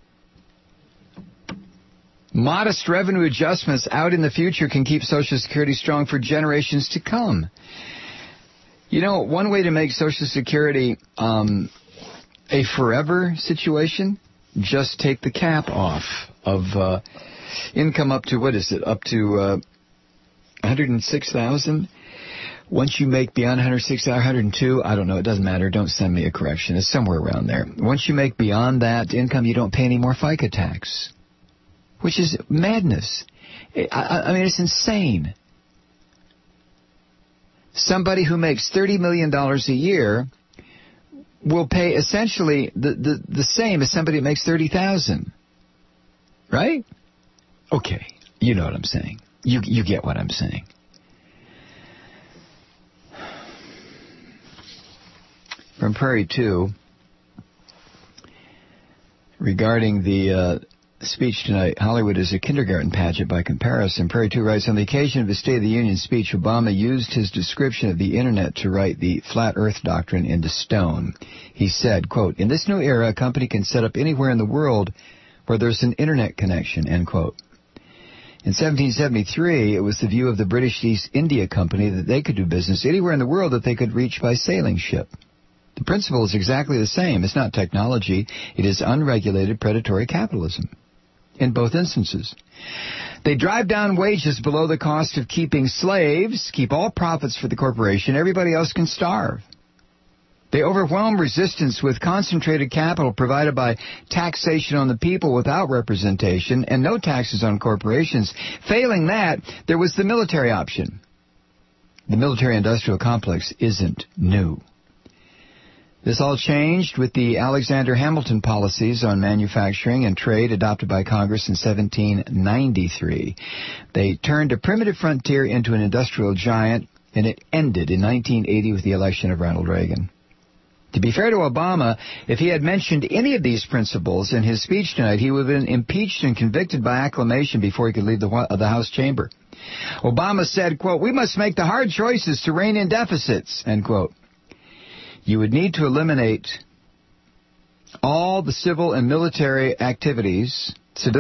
Modest revenue adjustments out in the future can keep Social Security strong for generations to come. You know, one way to make Social Security a forever situation, just take the cap off of income up to, what is it, up to $106,000. Once you make beyond $106,000, $102,000, I don't know, it doesn't matter. Don't send me a correction. It's somewhere around there. Once you make beyond that income, you don't pay any more FICA tax, which is madness. I mean, it's insane. Somebody who makes $30 million a year will pay essentially the same as somebody who makes $30,000. Right? Okay. You know what I'm saying. You get what I'm saying. from Prairie 2 regarding the speech tonight. Hollywood is a kindergarten pageant by comparison. Prairie 2 writes, on the occasion of his State of the Union speech, Obama used his description of the Internet to write the flat earth doctrine into stone. He said, quote, in this new era, a company can set up anywhere in the world where there's an Internet connection, end quote. In 1773, it was the view of the British East India Company that they could do business anywhere in the world that they could reach by sailing ship. The principle is exactly the same. It's not technology. It is unregulated predatory capitalism. In both instances, they drive down wages below the cost of keeping slaves, keep all profits for the corporation. Everybody else can starve. They overwhelm resistance with concentrated capital provided by taxation on the people without representation and no taxes on corporations. Failing that, there was the military option. The military-industrial complex isn't new. This all changed with the Alexander Hamilton policies on manufacturing and trade adopted by Congress in 1793. They turned a primitive frontier into an industrial giant, and it ended in 1980 with the election of Ronald Reagan. To be fair to Obama, if he had mentioned any of these principles in his speech tonight, he would have been impeached and convicted by acclamation before he could leave the House chamber. Obama said, quote, we must make the hard choices to rein in deficits, end quote. You would need to eliminate all the civilian and military activities of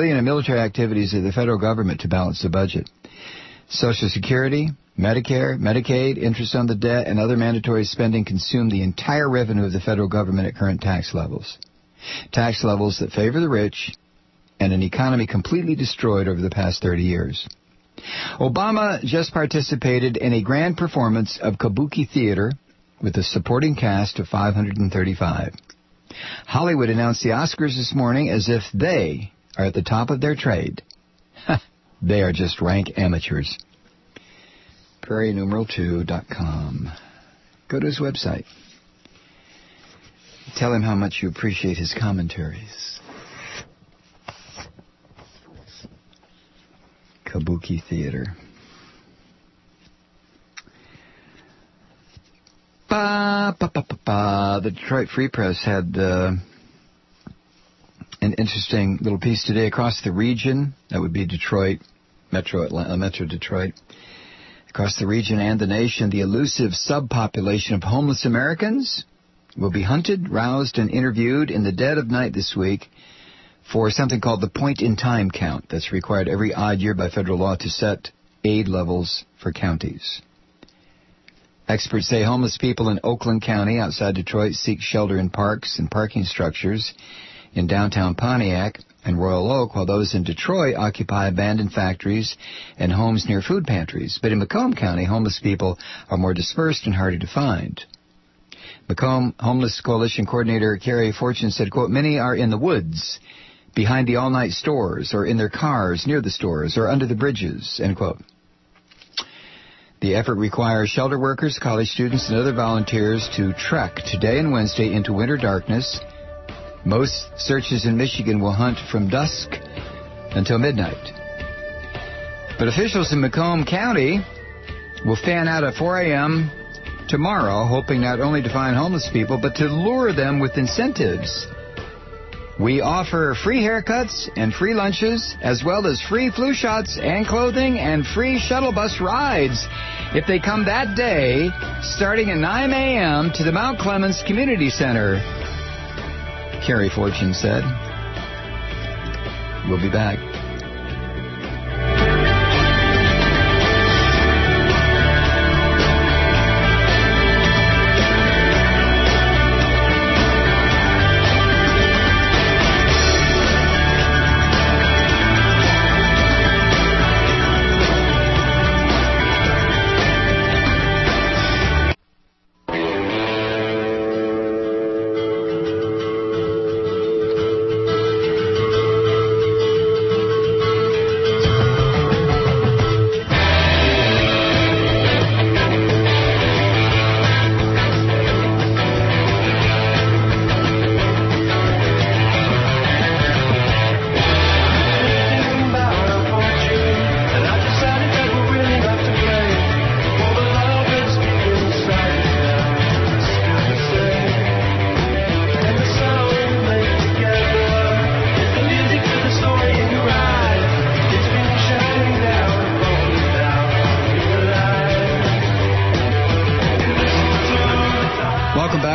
the federal government to balance the budget. Social Security, Medicare, Medicaid, interest on the debt, and other mandatory spending consume the entire revenue of the federal government at current tax levels. Tax levels that favor the rich and an economy completely destroyed over the past 30 years. Obama just participated in a grand performance of Kabuki Theater with a supporting cast of 535. Hollywood announced the Oscars this morning as if they are at the top of their trade. They are just rank amateurs. PrairieNumeral2.com. Go to his website. Tell him how much you appreciate his commentaries. Kabuki Theater. The Detroit Free Press had an interesting little piece today. Across the region, that would be Detroit, Metro Detroit. Across the region and the nation, the elusive subpopulation of homeless Americans will be hunted, roused, and interviewed in the dead of night this week for something called the point-in-time count that's required every odd year by federal law to set aid levels for counties. Experts say homeless people in Oakland County outside Detroit seek shelter in parks and parking structures in downtown Pontiac and Royal Oak, while those in Detroit occupy abandoned factories and homes near food pantries. But in Macomb County, homeless people are more dispersed and harder to find. Macomb Homeless Coalition Coordinator Carrie Fortune said, quote, many are in the woods, behind the all-night stores, or in their cars near the stores, or under the bridges, end quote. The effort requires shelter workers, college students, and other volunteers to trek today and Wednesday into winter darkness. Most searches in Michigan will hunt from dusk until midnight. But officials in Macomb County will fan out at 4 a.m. tomorrow, hoping not only to find homeless people, but to lure them with incentives. We offer free haircuts and free lunches, as well as free flu shots and clothing and free shuttle bus rides if they come that day, starting at 9 a.m. to the Mount Clemens Community Center, Carrie Fortune said. We'll be back.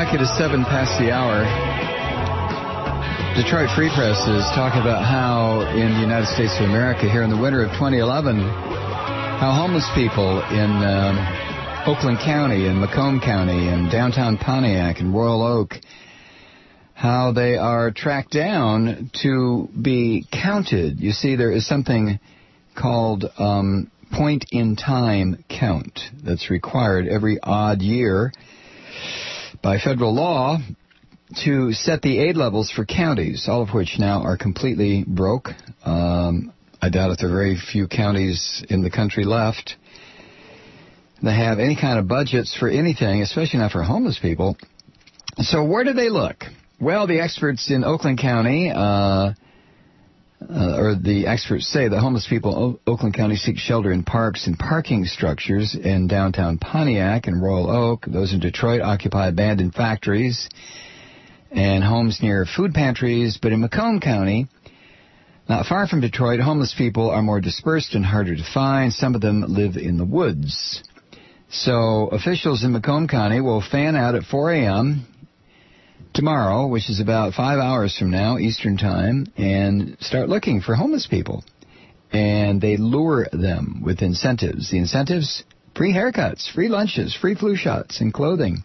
o'clock. It is 7 past the hour. Detroit Free Press is talking about how in the United States of America here in the winter of 2011, how homeless people in Oakland County and Macomb County and downtown Pontiac and Royal Oak, how they are tracked down to be counted. You see, there is something called point-in-time count that's required every odd year by federal law to set the aid levels for counties, all of which now are completely broke. I doubt if there are very few counties in the country left that have any kind of budgets for anything, especially not for homeless people. So where do they look? Well, the experts in Oakland County, or the experts say that homeless people in Oakland County seek shelter in parks and parking structures in downtown Pontiac and Royal Oak. Those in Detroit occupy abandoned factories and homes near food pantries. But in Macomb County, not far from Detroit, homeless people are more dispersed and harder to find. Some of them live in the woods. So officials in Macomb County will fan out at 4 a.m. tomorrow, which is about 5 hours from now, Eastern Time, and start looking for homeless people. And they lure them with incentives. The incentives? Free haircuts, free lunches, free flu shots, and clothing.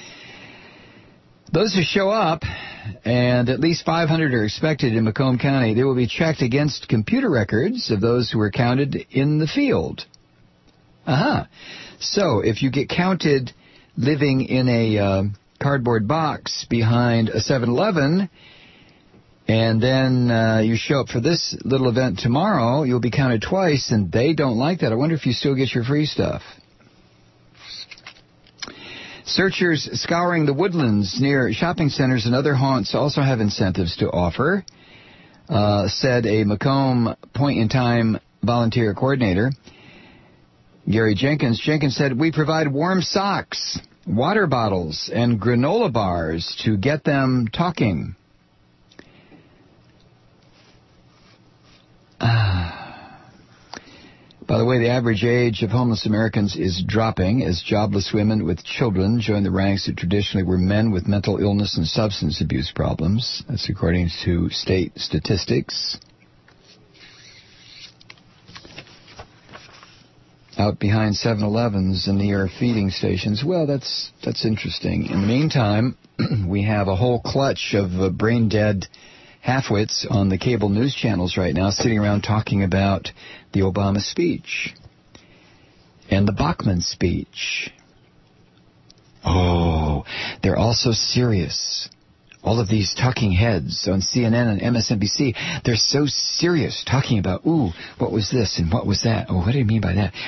Those who show up, and at least 500 are expected in Macomb County, they will be checked against computer records of those who were counted in the field. So if you get counted living in a cardboard box behind a 7-Eleven, and then you show up for this little event tomorrow, you'll be counted twice, and they don't like that. I wonder if you still get your free stuff. Searchers scouring the woodlands near shopping centers and other haunts also have incentives to offer, said a Macomb point-in-time volunteer coordinator, Gary Jenkins. Jenkins said, "We provide warm socks, water bottles, and granola bars to get them talking." By the way, the average age of homeless Americans is dropping as jobless women with children join the ranks that traditionally were men with mental illness and substance abuse problems. That's according to state statistics. Out behind 7-Elevens and near feeding stations. Well, that's interesting. In the meantime, we have a whole clutch of brain-dead halfwits on the cable news channels right now sitting around talking about the Obama speech and the Bachmann speech. Oh, they're all so serious. All of these talking heads on CNN and MSNBC, they're so serious talking about, what was this and what was that? Oh, what do you mean by that?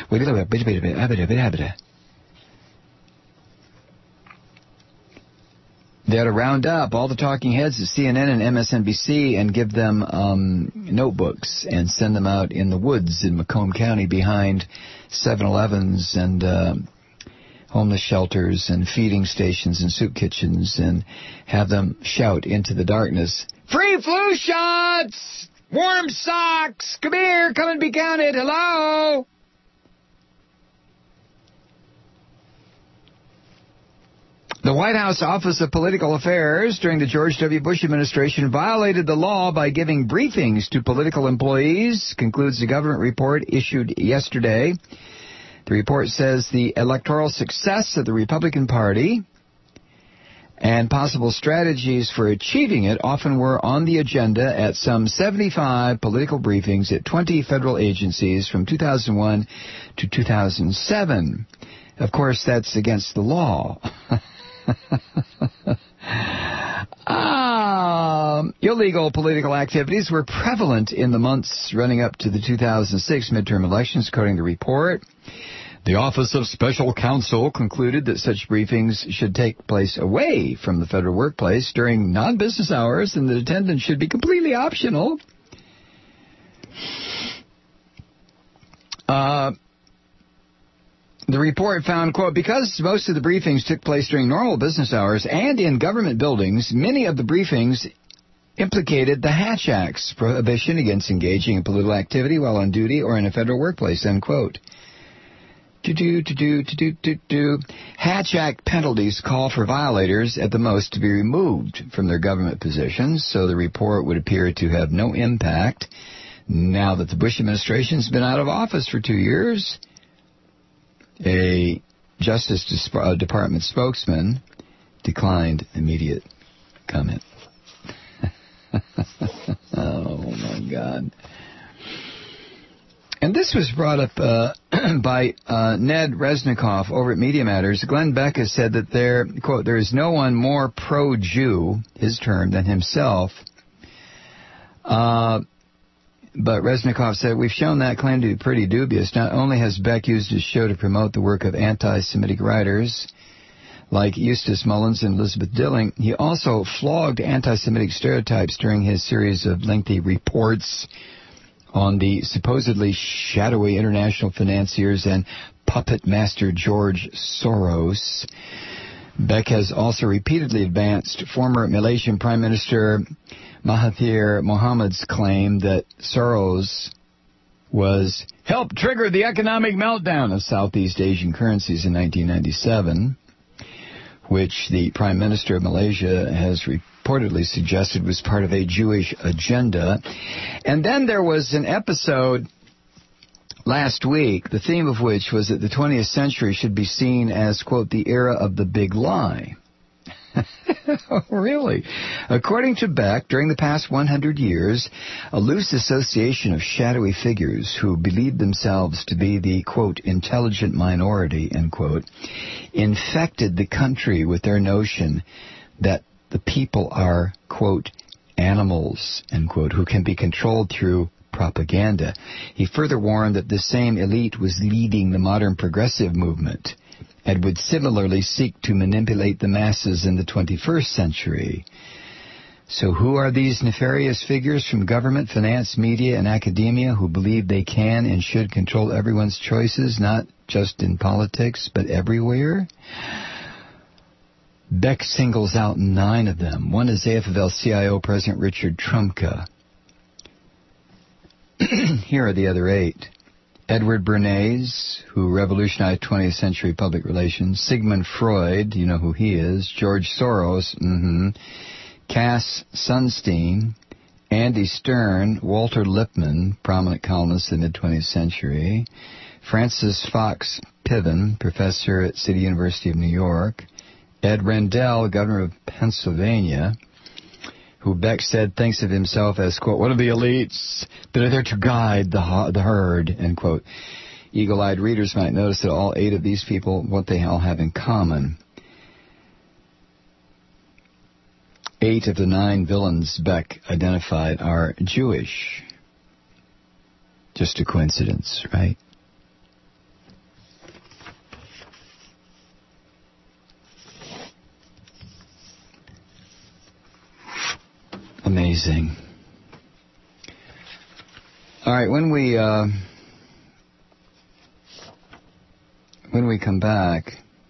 They ought to round up all the talking heads at CNN and MSNBC and give them notebooks and send them out in the woods in Macomb County behind 7-Elevens and homeless shelters and feeding stations and soup kitchens and have them shout into the darkness, "Free flu shots! Warm socks! Come here! Come and be counted! Hello!" The White House Office of Political Affairs during the George W. Bush administration violated the law by giving briefings to political employees, concludes the government report issued yesterday. The report says the electoral success of the Republican Party and possible strategies for achieving it often were on the agenda at some 75 political briefings at 20 federal agencies from 2001 to 2007. Of course, that's against the law. Illegal political activities were prevalent in the months running up to the 2006 midterm elections, according to the report. The Office of Special Counsel concluded that such briefings should take place away from the federal workplace during non-business hours and that attendance should be completely optional. The report found, quote, because most of the briefings took place during normal business hours and in government buildings, many of the briefings implicated the Hatch Act's prohibition against engaging in political activity while on duty or in a federal workplace, end quote. Hatch Act penalties call for violators at the most to be removed from their government positions, so the report would appear to have no impact now that the Bush administration's been out of office for 2 years. A Justice Department spokesman declined immediate comment. Oh, my God. And this was brought up by Ned Resnikoff over at Media Matters. Glenn Beck has said that there, quote, there is no one more pro-Jew, his term, than himself. But Resnikoff said, we've shown that claim to be pretty dubious. Not only has Beck used his show to promote the work of anti-Semitic writers like Eustace Mullins and Elizabeth Dilling, he also flogged anti-Semitic stereotypes during his series of lengthy reports on the supposedly shadowy international financiers and puppet master George Soros. Beck has also repeatedly advanced former Malaysian Prime Minister Mahathir Mohamad's claim that Soros helped trigger the economic meltdown of Southeast Asian currencies in 1997, which the Prime Minister of Malaysia has reportedly suggested was part of a Jewish agenda. And then there was an episode last week, the theme of which was that the 20th century should be seen as, quote, the era of the big lie. Really? According to Beck, during the past 100 years, a loose association of shadowy figures who believed themselves to be the, quote, intelligent minority, end quote, infected the country with their notion that the people are, quote, animals, end quote, who can be controlled through propaganda. He further warned that the same elite was leading the modern progressive movement and would similarly seek to manipulate the masses in the 21st century. So who are these nefarious figures from government, finance, media, and academia who believe they can and should control everyone's choices, not just in politics, but everywhere? Beck singles out 9 of them. One is AFL-CIO President Richard Trumka. Here are the other 8. Edward Bernays, who revolutionized 20th century public relations. Sigmund Freud, you know who he is. George Soros, Cass Sunstein, Andy Stern, Walter Lippmann, prominent columnist in the mid-20th century. Francis Fox Piven, professor at City University of New York. Ed Rendell, governor of Pennsylvania, who Beck said thinks of himself as, quote, one of the elites that are there to guide the herd, end quote. Eagle-eyed readers might notice that all 8 of these people, what they all have in common. 8 of the 9 villains Beck identified are Jewish. Just a coincidence, right? Amazing. All right, when we come back,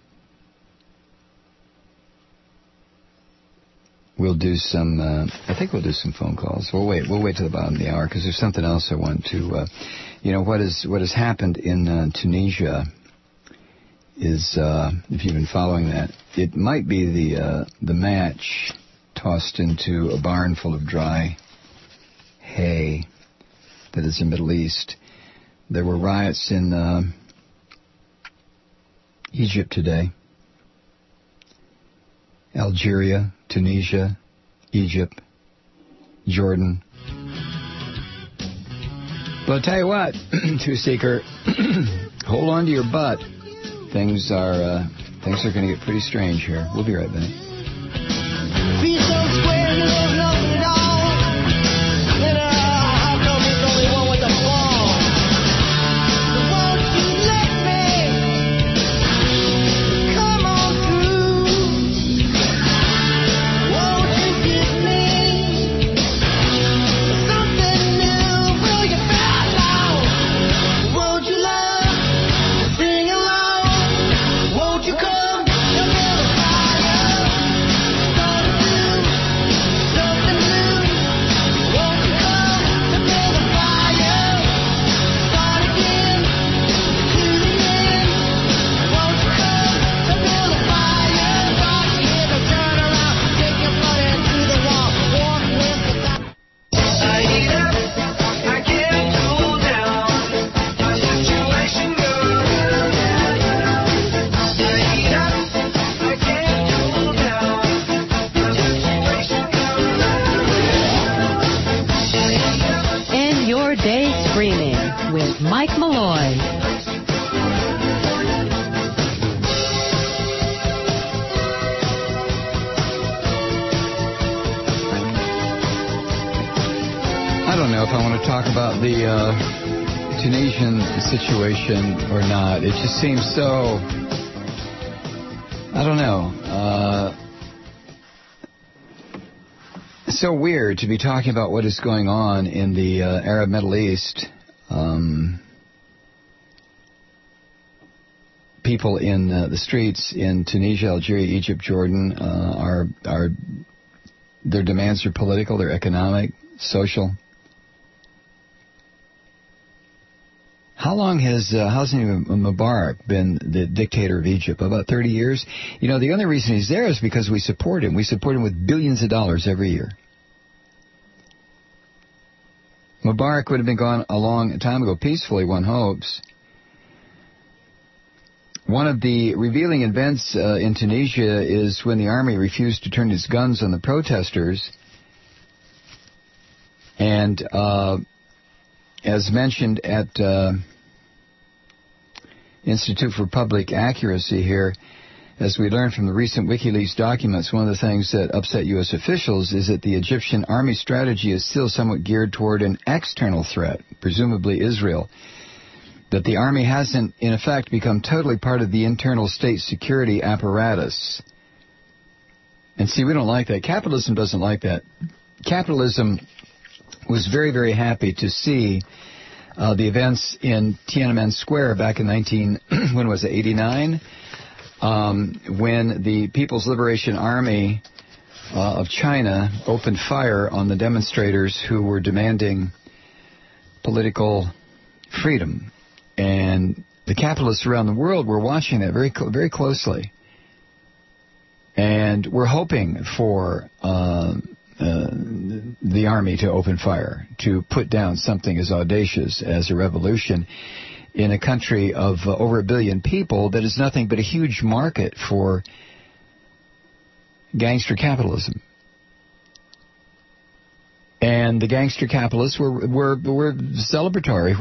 we'll do some. I think we'll do some phone calls. We'll wait till the bottom of the hour because there's something else I want to. What has happened in Tunisia is, if you've been following that, it might be the match tossed into a barn full of dry hay that is the Middle East. There were riots in Egypt today. Algeria, Tunisia, Egypt, Jordan. But I'll tell you what, Two-Seeker, hold on to your butt. Things are going to get pretty strange here. We'll be right back. Be so square, you love nothing at all. And how come there's only one with the ball? So won't you let me come on through? Won't you give me something new? Will you follow? Won't you love? Sing along. Won't you come? You'll never fire. Mike Malloy. I don't know if I want to talk about the Tunisian situation or not. It just seems so, I don't know, so weird to be talking about what is going on in the Arab Middle East. People in the streets in Tunisia, Algeria, Egypt, Jordan are their demands are political, they're economic, social. How long has Hosni Mubarak been the dictator of Egypt? About 30 years? You know, the only reason he's there is because we support him. We support him with billions of dollars every year. Mubarak would have been gone a long time ago, peacefully, one hopes. One of the revealing events in Tunisia is when the army refused to turn its guns on the protesters. And as mentioned at Institute for Public Accuracy here, as we learned from the recent WikiLeaks documents, one of the things that upset U.S. officials is that the Egyptian army strategy is still somewhat geared toward an external threat, presumably Israel, that the army hasn't, in effect, become totally part of the internal state security apparatus. And see, we don't like that. Capitalism doesn't like that. Capitalism was very, very happy to see the events in Tiananmen Square back in 89, when the People's Liberation Army of China opened fire on the demonstrators who were demanding political freedom. And the capitalists around the world were watching that very, very closely. And we're hoping for the army to open fire, to put down something as audacious as a revolution in a country of over 1 billion people that is nothing but a huge market for gangster capitalism. And the gangster capitalists were celebratory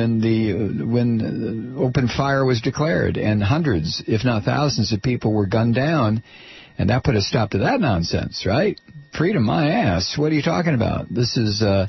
when open fire was declared, and hundreds, if not thousands, of people were gunned down, and that put a stop to that nonsense, right? Freedom, my ass. What are you talking about? This is a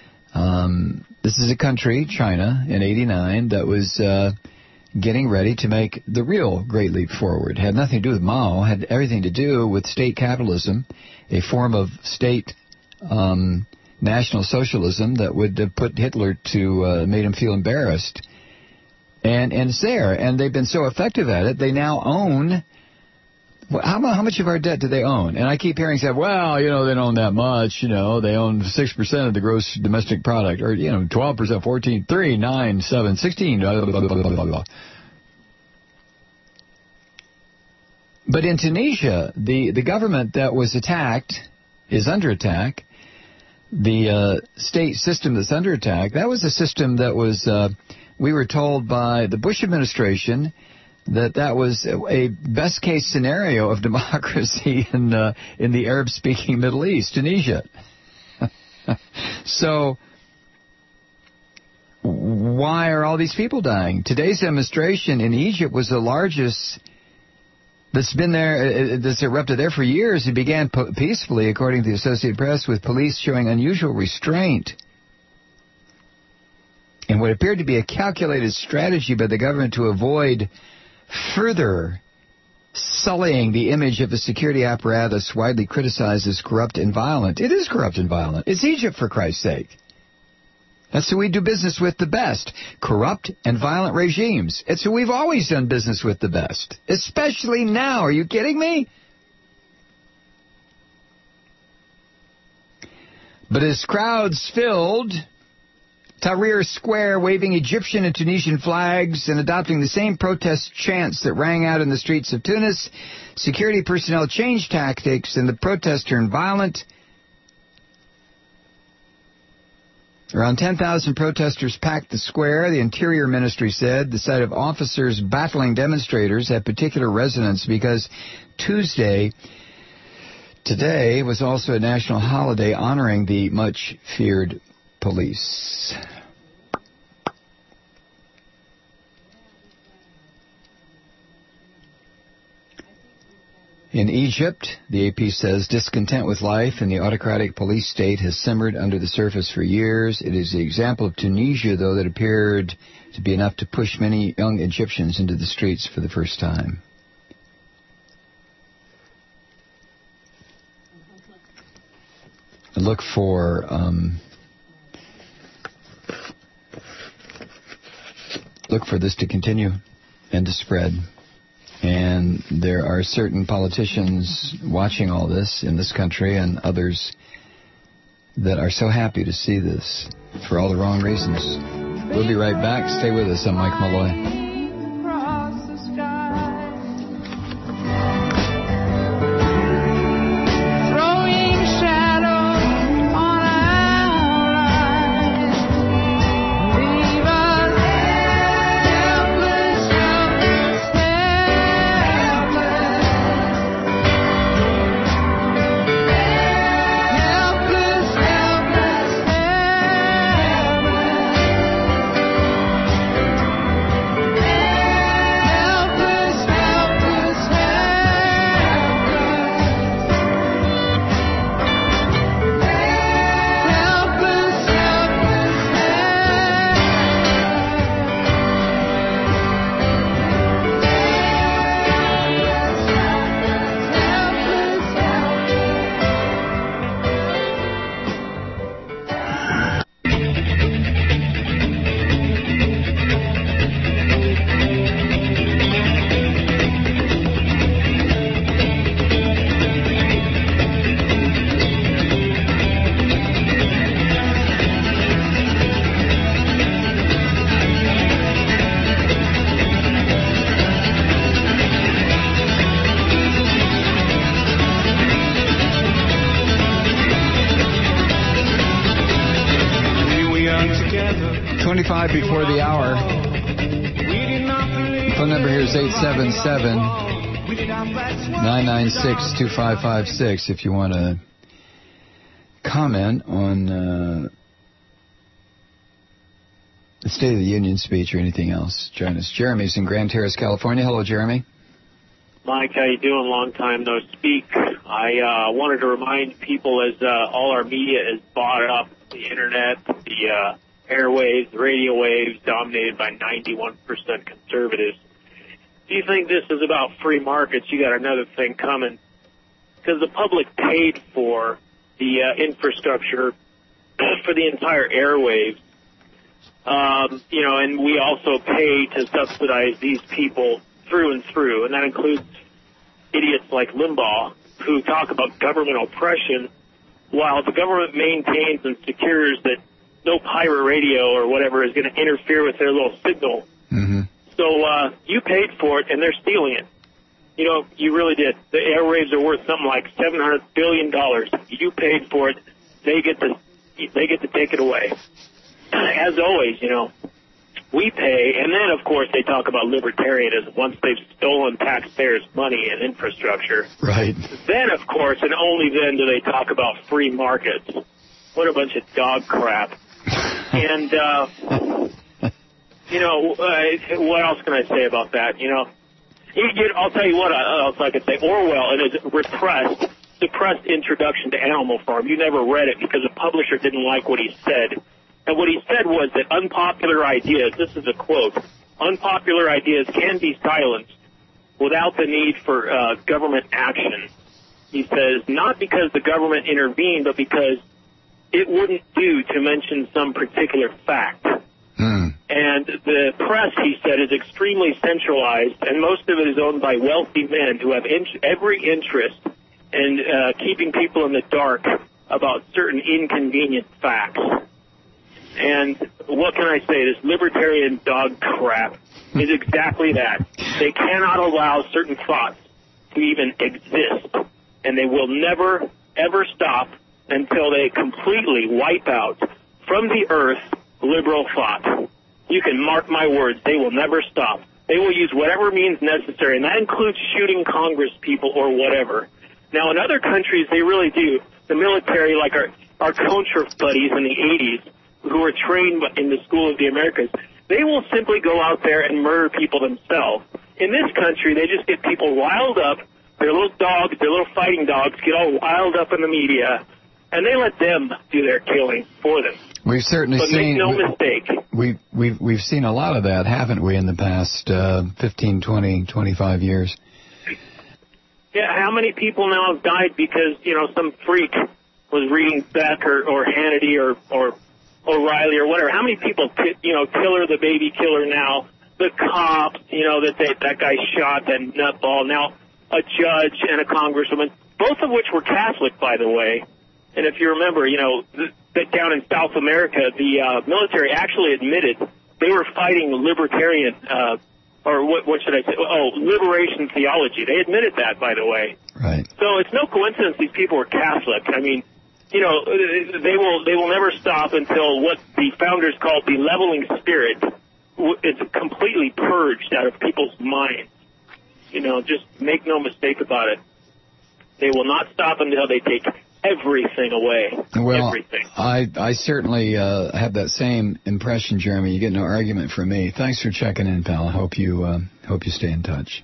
country, China, in 89, that was getting ready to make the real great leap forward. It had nothing to do with Mao. It had everything to do with state capitalism, a form of state National Socialism that would put Hitler to, made him feel embarrassed. And it's there. And they've been so effective at it, they now own... How much of our debt do they own? And I keep hearing say, well, you know, they don't own that much. You know, they own 6% of the gross domestic product, or, you know, 12%, 14, 3, 9, 7, 16, blah, blah, blah, blah, blah, blah. But in Tunisia, the government that was attacked is under attack. The state system that's under attack, that was a system that was, we were told by the Bush administration, that was a best-case scenario of democracy in the Arab-speaking Middle East, Tunisia. So why are all these people dying? Today's demonstration in Egypt was the largest that's been there, that's erupted there for years. It began peacefully, according to the Associated Press, with police showing unusual restraint and what appeared to be a calculated strategy by the government to avoid further sullying the image of a security apparatus widely criticized as corrupt and violent. It is corrupt and violent. It's Egypt, for Christ's sake. That's who we do business with the best. Corrupt and violent regimes. It's who we've always done business with the best. Especially now. Are you kidding me? But as crowds filled Tahrir Square, waving Egyptian and Tunisian flags and adopting the same protest chants that rang out in the streets of Tunis, security personnel changed tactics and the protests turned violent. Around 10,000 protesters packed the square, the Interior Ministry said. The sight of officers battling demonstrators had particular resonance because today was also a national holiday honoring the much-feared police. In Egypt, the AP says, discontent with life in the autocratic police state has simmered under the surface for years. It is the example of Tunisia, though, that appeared to be enough to push many young Egyptians into the streets for the first time. Look for this to continue and to spread. And there are certain politicians watching all this in this country and others that are so happy to see this for all the wrong reasons. We'll be right back. Stay with us. I'm Mike Malloy. Before the hour. Phone number here is 877-996-2556 if you want to comment on the State of the Union speech or anything else. Join us. Jeremy's in Grand Terrace, California. Hello, Jeremy. Mike, how you doing? Long time no speak. I wanted to remind people as all our media is bought up, the Internet, the airwaves, radio waves, dominated by 91% conservatives. If you think this is about free markets, you got another thing coming. Because the public paid for the infrastructure for the entire airwaves. And we also pay to subsidize these people through and through. And that includes idiots like Limbaugh who talk about government oppression while the government maintains and secures that no pirate radio or whatever is going to interfere with their little signal. Mm-hmm. So you paid for it, and they're stealing it. You know, you really did. The airwaves are worth something like $700 billion. You paid for it. They get to take it away. As always, we pay, and then, of course, they talk about libertarianism once they've stolen taxpayers' money and infrastructure. Right. Then, of course, and only then do they talk about free markets. What a bunch of dog crap. And, what else can I say about that? I'll tell you what else I could say. Orwell, in his suppressed introduction to Animal Farm, you never read it because the publisher didn't like what he said. And what he said was that unpopular ideas, this is a quote, unpopular ideas can be silenced without the need for government action. He says, not because the government intervened, but because it wouldn't do to mention some particular fact. And the press, he said, is extremely centralized, and most of it is owned by wealthy men who have every interest in keeping people in the dark about certain inconvenient facts. And what can I say? This libertarian dog crap is exactly that. They cannot allow certain thoughts to even exist, and they will never, ever stop until they completely wipe out from the earth liberal thought. You can mark my words, they will never stop. They will use whatever means necessary, and that includes shooting Congress people or whatever. Now, in other countries, they really do. The military, like our Contra buddies in the 80s, who were trained in the School of the Americas, they will simply go out there and murder people themselves. In this country, they just get people riled up their little dogs, their little fighting dogs, get all riled up in the media, and they let them do their killing for them. We've certainly But seen. make no mistake. We've seen a lot of that, haven't we, in the past 15, 20, 25 years? Yeah, how many people now have died because, some freak was reading Beck or Hannity or O'Reilly or whatever? How many people, Killer the baby killer now, the cops, that guy shot, that nutball, now a judge and a congresswoman, both of which were Catholic, by the way. And if you remember, that down in South America, the military actually admitted they were fighting libertarian, or what should I say? Oh, liberation theology. They admitted that, by the way. Right. So it's no coincidence these people were Catholic. I mean, they will never stop until what the founders called the leveling spirit is completely purged out of people's minds. Just make no mistake about it. They will not stop until they take everything away. Well, everything. I certainly have that same impression, Jeremy. You get no argument from me. Thanks for checking in, pal. I hope you stay in touch.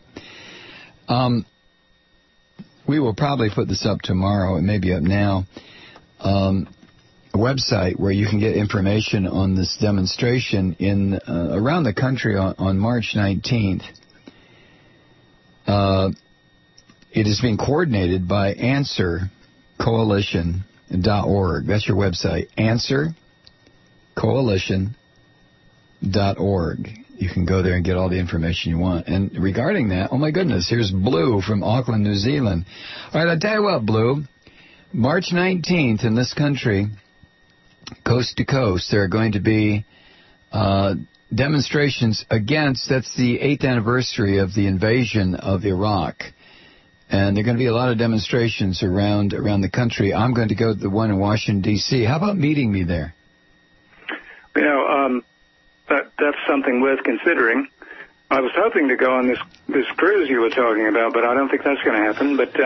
We will probably put this up tomorrow. It may be up now. A website where you can get information on this demonstration in around the country on March 19th. It is being coordinated by AnswerCoalition.org. That's your website, AnswerCoalition.org. You can go there and get all the information you want. And regarding that, oh my goodness, here's Blue from Auckland, New Zealand. All right, I'll tell you what, Blue. March 19th in this country, coast to coast, there are going to be demonstrations against, that's the 8th anniversary of the invasion of Iraq. And there are going to be a lot of demonstrations around the country. I'm going to go to the one in Washington, D.C. How about meeting me there? That's something worth considering. I was hoping to go on this cruise you were talking about, but I don't think that's going to happen. But,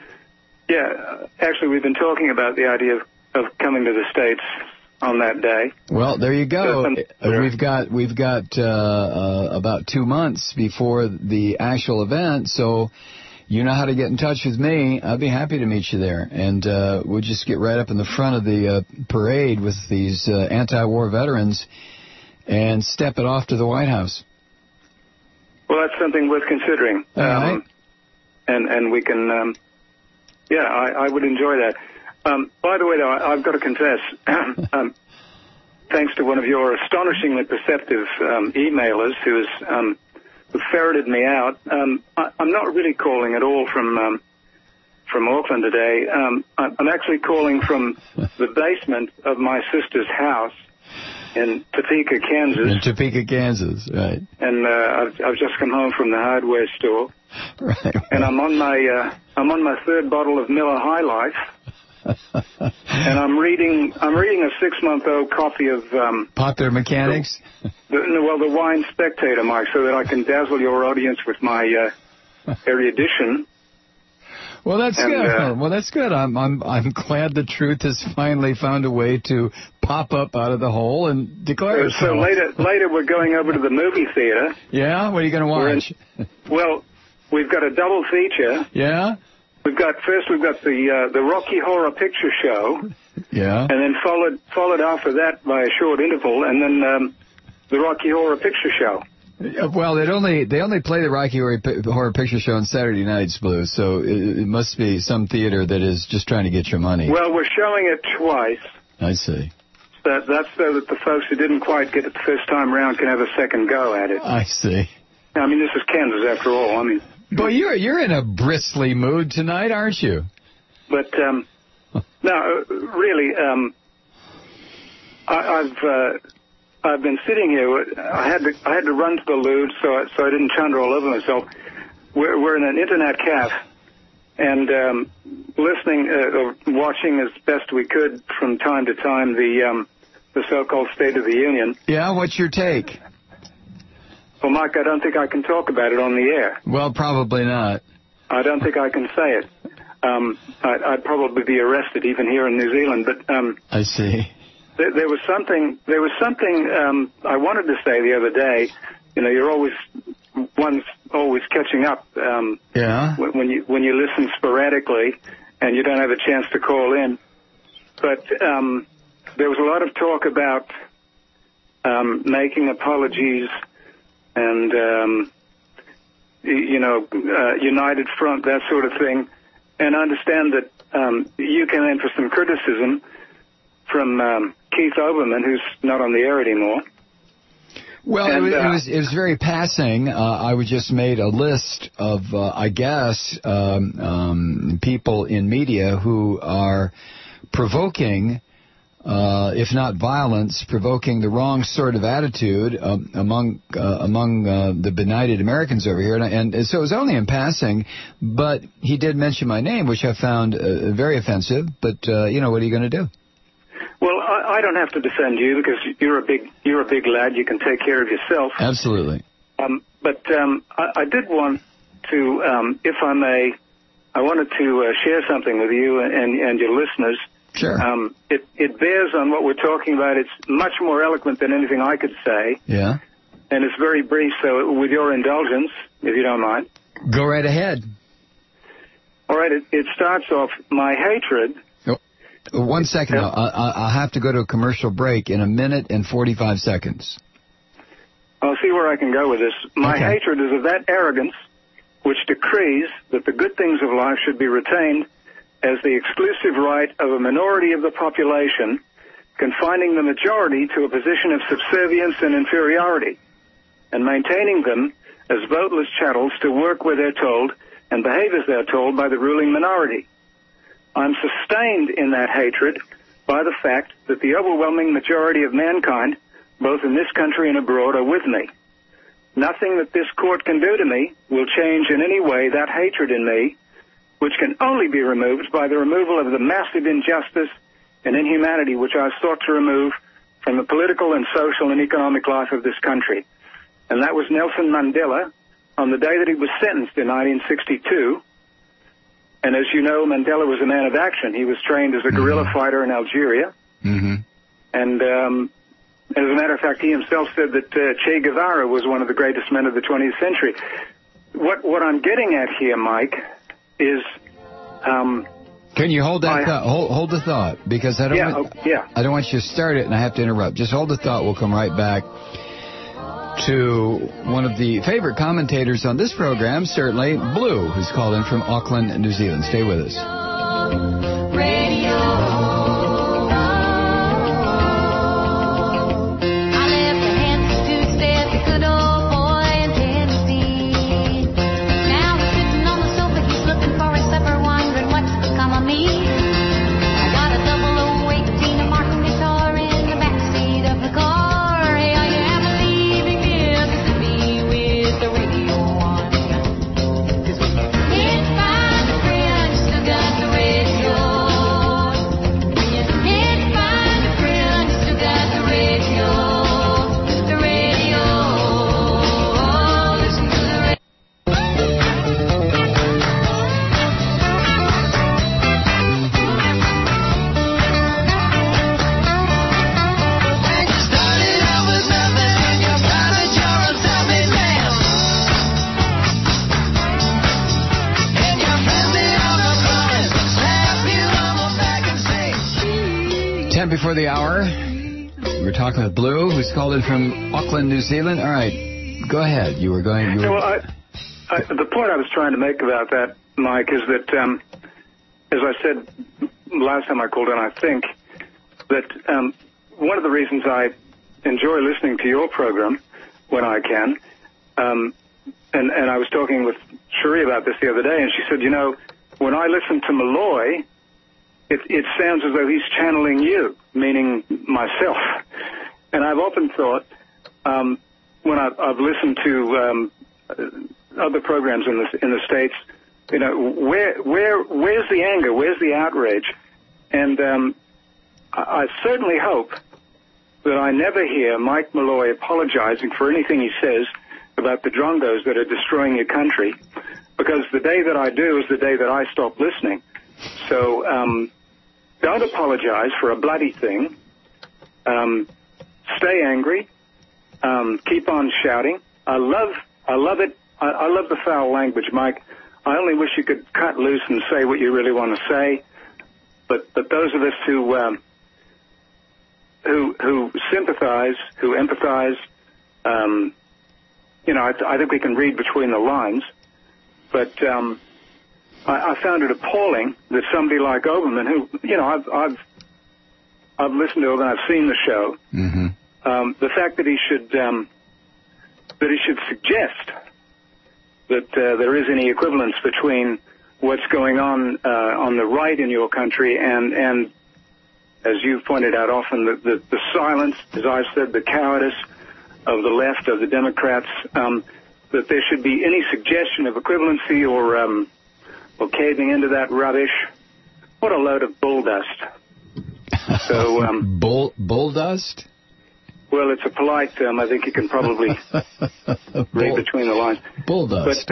actually, we've been talking about the idea of coming to the States on that day. Well, there you go. We've got about 2 months before the actual event, so you know how to get in touch with me. I'd be happy to meet you there, and we'll just get right up in the front of the parade with these anti-war veterans and step it off to the White House. Well, that's something worth considering. All right. And we can, I would enjoy that. By the way, though, I've got to confess, thanks to one of your astonishingly perceptive emailers who ferreted me out, I'm not really calling at all from Auckland today. I'm actually calling from the basement of my sister's house in Topeka, Kansas. Right. And I've just come home from the hardware store. Right. And I'm on my third bottle of Miller High Life. And I'm reading a 6-month-old copy of Popular Mechanics. The Wine Spectator, Mike, so that I can dazzle your audience with my erudition. Well, that's good. I'm glad the truth has finally found a way to pop up out of the hole and declare itself. So later we're going over to the movie theater. Yeah, what are you going to watch? Well, we've got a double feature. Yeah. We've got the Rocky Horror Picture Show. Yeah. And then followed after that by a short interval, and then the Rocky Horror Picture Show. Well, they only play the Rocky Horror Picture Show on Saturday nights, Blue, so it must be some theater that is just trying to get your money. Well, we're showing it twice. I see. That's so that the folks who didn't quite get it the first time round can have a second go at it. I see. I mean, this is Kansas after all. Boy, you're in a bristly mood tonight, aren't you? But no, really, I've been sitting here. I had to run to the loo, so I didn't chunder all over myself. We're in an internet cafe, and listening or watching as best we could from time to time the so-called State of the Union. Yeah, what's your take? Well, Mike, I don't think I can talk about it on the air. Well, probably not. I don't think I can say it. I'd probably be arrested even here in New Zealand. But I see. There was something I wanted to say the other day. You're always one's always catching up. Yeah. When you listen sporadically, and you don't have a chance to call in. But there was a lot of talk about making apologies and united front, that sort of thing. And I understand that you came in for some criticism from Keith Olbermann, who's not on the air anymore. Well, it was very passing. I just made a list of, people in media who are provoking, if not violence, provoking the wrong sort of attitude among the benighted Americans over here. And so it was only in passing, but he did mention my name, which I found very offensive. But, what are you going to do? Well, I don't have to defend you because you're a big lad. You can take care of yourself. Absolutely. But I did want to, if I may, I wanted to share something with you and your listeners. Sure. It bears on what we're talking about. It's much more eloquent than anything I could say. Yeah. And it's very brief, so with your indulgence, if you don't mind. Go right ahead. All right. It starts off, my hatred. 1 second, though. I'll have to go to a commercial break in 1 minute and 45 seconds. I'll see where I can go with this. My hatred is of that arrogance which decrees that the good things of life should be retained as the exclusive right of a minority of the population, confining the majority to a position of subservience and inferiority, and maintaining them as voteless chattels to work where they're told and behave as they're told by the ruling minority. I'm sustained in that hatred by the fact that the overwhelming majority of mankind, both in this country and abroad, are with me. Nothing that this court can do to me will change in any way that hatred in me, which can only be removed by the removal of the massive injustice and inhumanity which I sought to remove from the political and social and economic life of this country. And that was Nelson Mandela on the day that he was sentenced in 1962. And as you know, Mandela was a man of action. He was trained as a guerrilla fighter in Algeria. Mm-hmm. And as a matter of fact, he himself said that Che Guevara was one of the greatest men of the 20th century. What I'm getting at here, Mike, is... Can you hold that thought? Hold the thought, because I don't want you to start it and I have to interrupt. Just hold the thought. We'll come right back to one of the favorite commentators on this program, certainly, Blue, who's called in from Auckland, New Zealand. Stay with us. Before the hour, we're talking with Blue, who's called in from Auckland, New Zealand. All right, go ahead. Well, the point I was trying to make about that, Mike, is that, as I said last time I called in, I think that one of the reasons I enjoy listening to your program when I can, and I was talking with Cherie about this the other day, and she said, when I listen to Malloy, it sounds as though he's channeling you, meaning myself. And I've often thought, when I've listened to other programs in the States, where's the anger, where's the outrage? And I certainly hope that I never hear Mike Malloy apologizing for anything he says about the drongos that are destroying your country, because the day that I do is the day that I stop listening. So don't apologize for a bloody thing. Stay angry. Keep on shouting. I love it I love the foul language, Mike. I only wish you could cut loose and say what you really want to say. But those of us who sympathize, who empathize, I think we can read between the lines. But I found it appalling that somebody like Oberman, who I've listened to him and I've seen the show. Mm-hmm. The fact that he should suggest that there is any equivalence between what's going on the right in your country and as you've pointed out often, the silence, as I've said, the cowardice of the left, of the Democrats, that there should be any suggestion of equivalency or caving into that rubbish. What a load of bull dust. So, bull dust? Well, it's a polite term. I think you can probably read between the lines. Bull dust.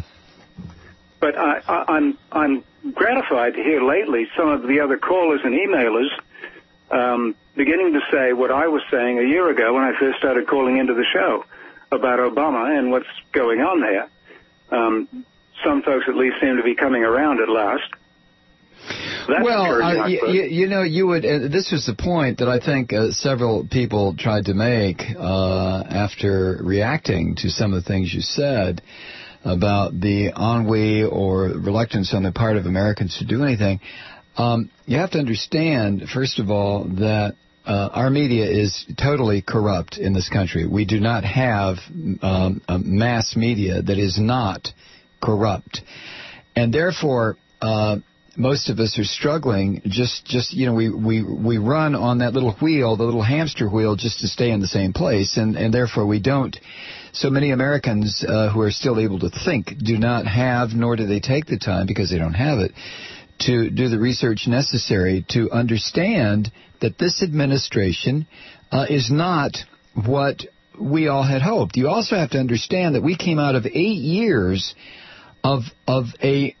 But I'm gratified to hear lately some of the other callers and emailers beginning to say what I was saying a year ago when I first started calling into the show about Obama and what's going on there. Some folks at least seem to be coming around at last. That's you would. This was the point that I think several people tried to make after reacting to some of the things you said about the ennui or reluctance on the part of Americans to do anything. You have to understand, first of all, that our media is totally corrupt in this country. We do not have a mass media that is not corrupt, and therefore most of us are struggling. We run on that little wheel, the little hamster wheel, just to stay in the same place, and therefore we don't. So many Americans who are still able to think do not have, nor do they take the time, because they don't have it, to do the research necessary to understand that this administration is not what we all had hoped. You also have to understand that we came out of 8 years of a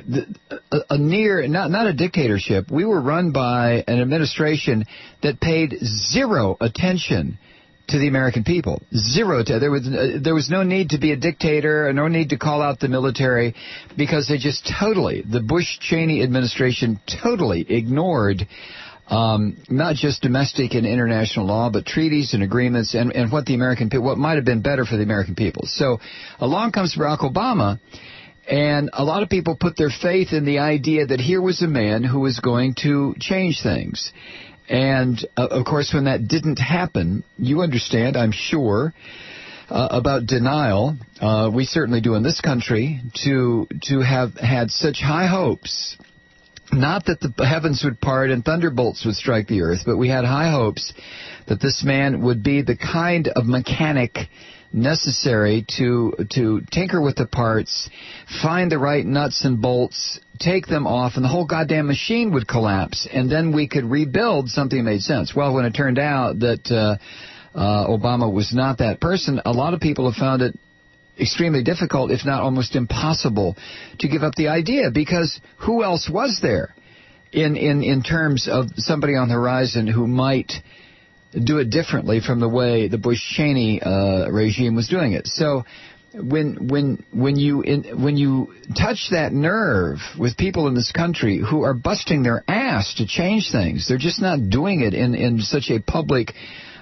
near, not a dictatorship. We were run by an administration that paid zero attention to the American people. Zero. There was no need to be a dictator, or no need to call out the military, because they just the Bush-Cheney administration totally ignored not just domestic and international law, but treaties and agreements and what might have been better for the American people. So along comes Barack Obama, and a lot of people put their faith in the idea that here was a man who was going to change things. And, of course, when that didn't happen, you understand, I'm sure, about denial. We certainly do in this country, to have had such high hopes. Not that the heavens would part and thunderbolts would strike the earth, but we had high hopes that this man would be the kind of mechanic necessary to tinker with the parts, find the right nuts and bolts, take them off, and the whole goddamn machine would collapse, and then we could rebuild something that made sense. Well, when it turned out that Obama was not that person, a lot of people have found it extremely difficult, if not almost impossible, to give up the idea, because who else was there in terms of somebody on the horizon who might do it differently from the way the Bush-Cheney regime was doing it? So when you touch that nerve with people in this country who are busting their ass to change things, they're just not doing it in such a public,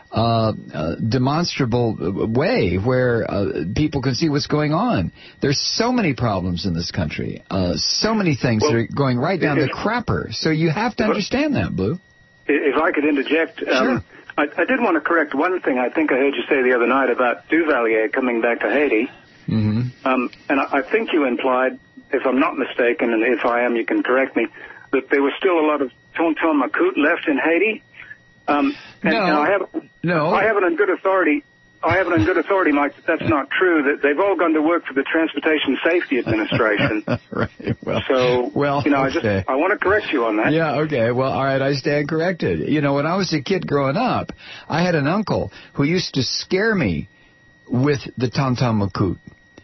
demonstrable way where people can see what's going on. There's so many problems in this country, so many things that are going right down the crapper. So you have to understand that, Blue. If I could interject. Sure. I did want to correct one thing I think I heard you say the other night about Duvalier coming back to Haiti. Mm-hmm. And I think you implied, if I'm not mistaken, and if I am, you can correct me, that there was still a lot of Tonton Macoute left in Haiti. I have it on good authority. Mike, that that's not true. That they've all gone to work for the Transportation Safety Administration. Right. I want to correct you on that. Yeah. Okay. Well, all right. I stand corrected. When I was a kid growing up, I had an uncle who used to scare me with the Tonton Macoute.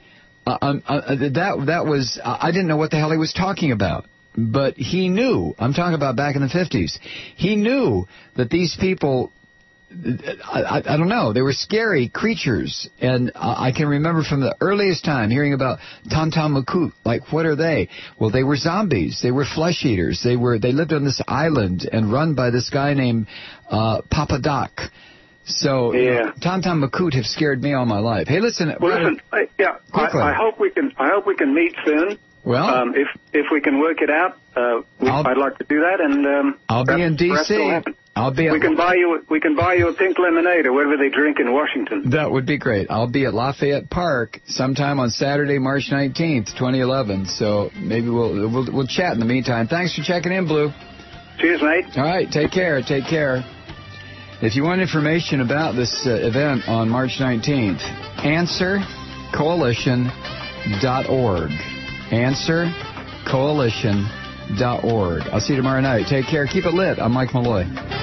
That was I didn't know what the hell he was talking about. But he knew, I'm talking about back in the 50s, he knew that these people I don't know. They were scary creatures, and I can remember from the earliest time hearing about Tantamakut. Like, what are they? Well, they were zombies. They were flesh eaters. They lived on this island and run by this guy named Papa Doc. So, yeah. Tantamakut have scared me all my life. Hey, listen. I hope we can meet soon. Well, if we can work it out, I'd like to do that, and I'll be in D.C. We can buy you a pink lemonade or whatever they drink in Washington. That would be great. I'll be at Lafayette Park sometime on Saturday, March 19th, 2011. So maybe we'll chat in the meantime. Thanks for checking in, Blue. Cheers, mate. All right, take care. If you want information about this event on March 19th, answercoalition.org. answercoalition.org. I'll see you tomorrow night. Take care. Keep it lit. I'm Mike Malloy.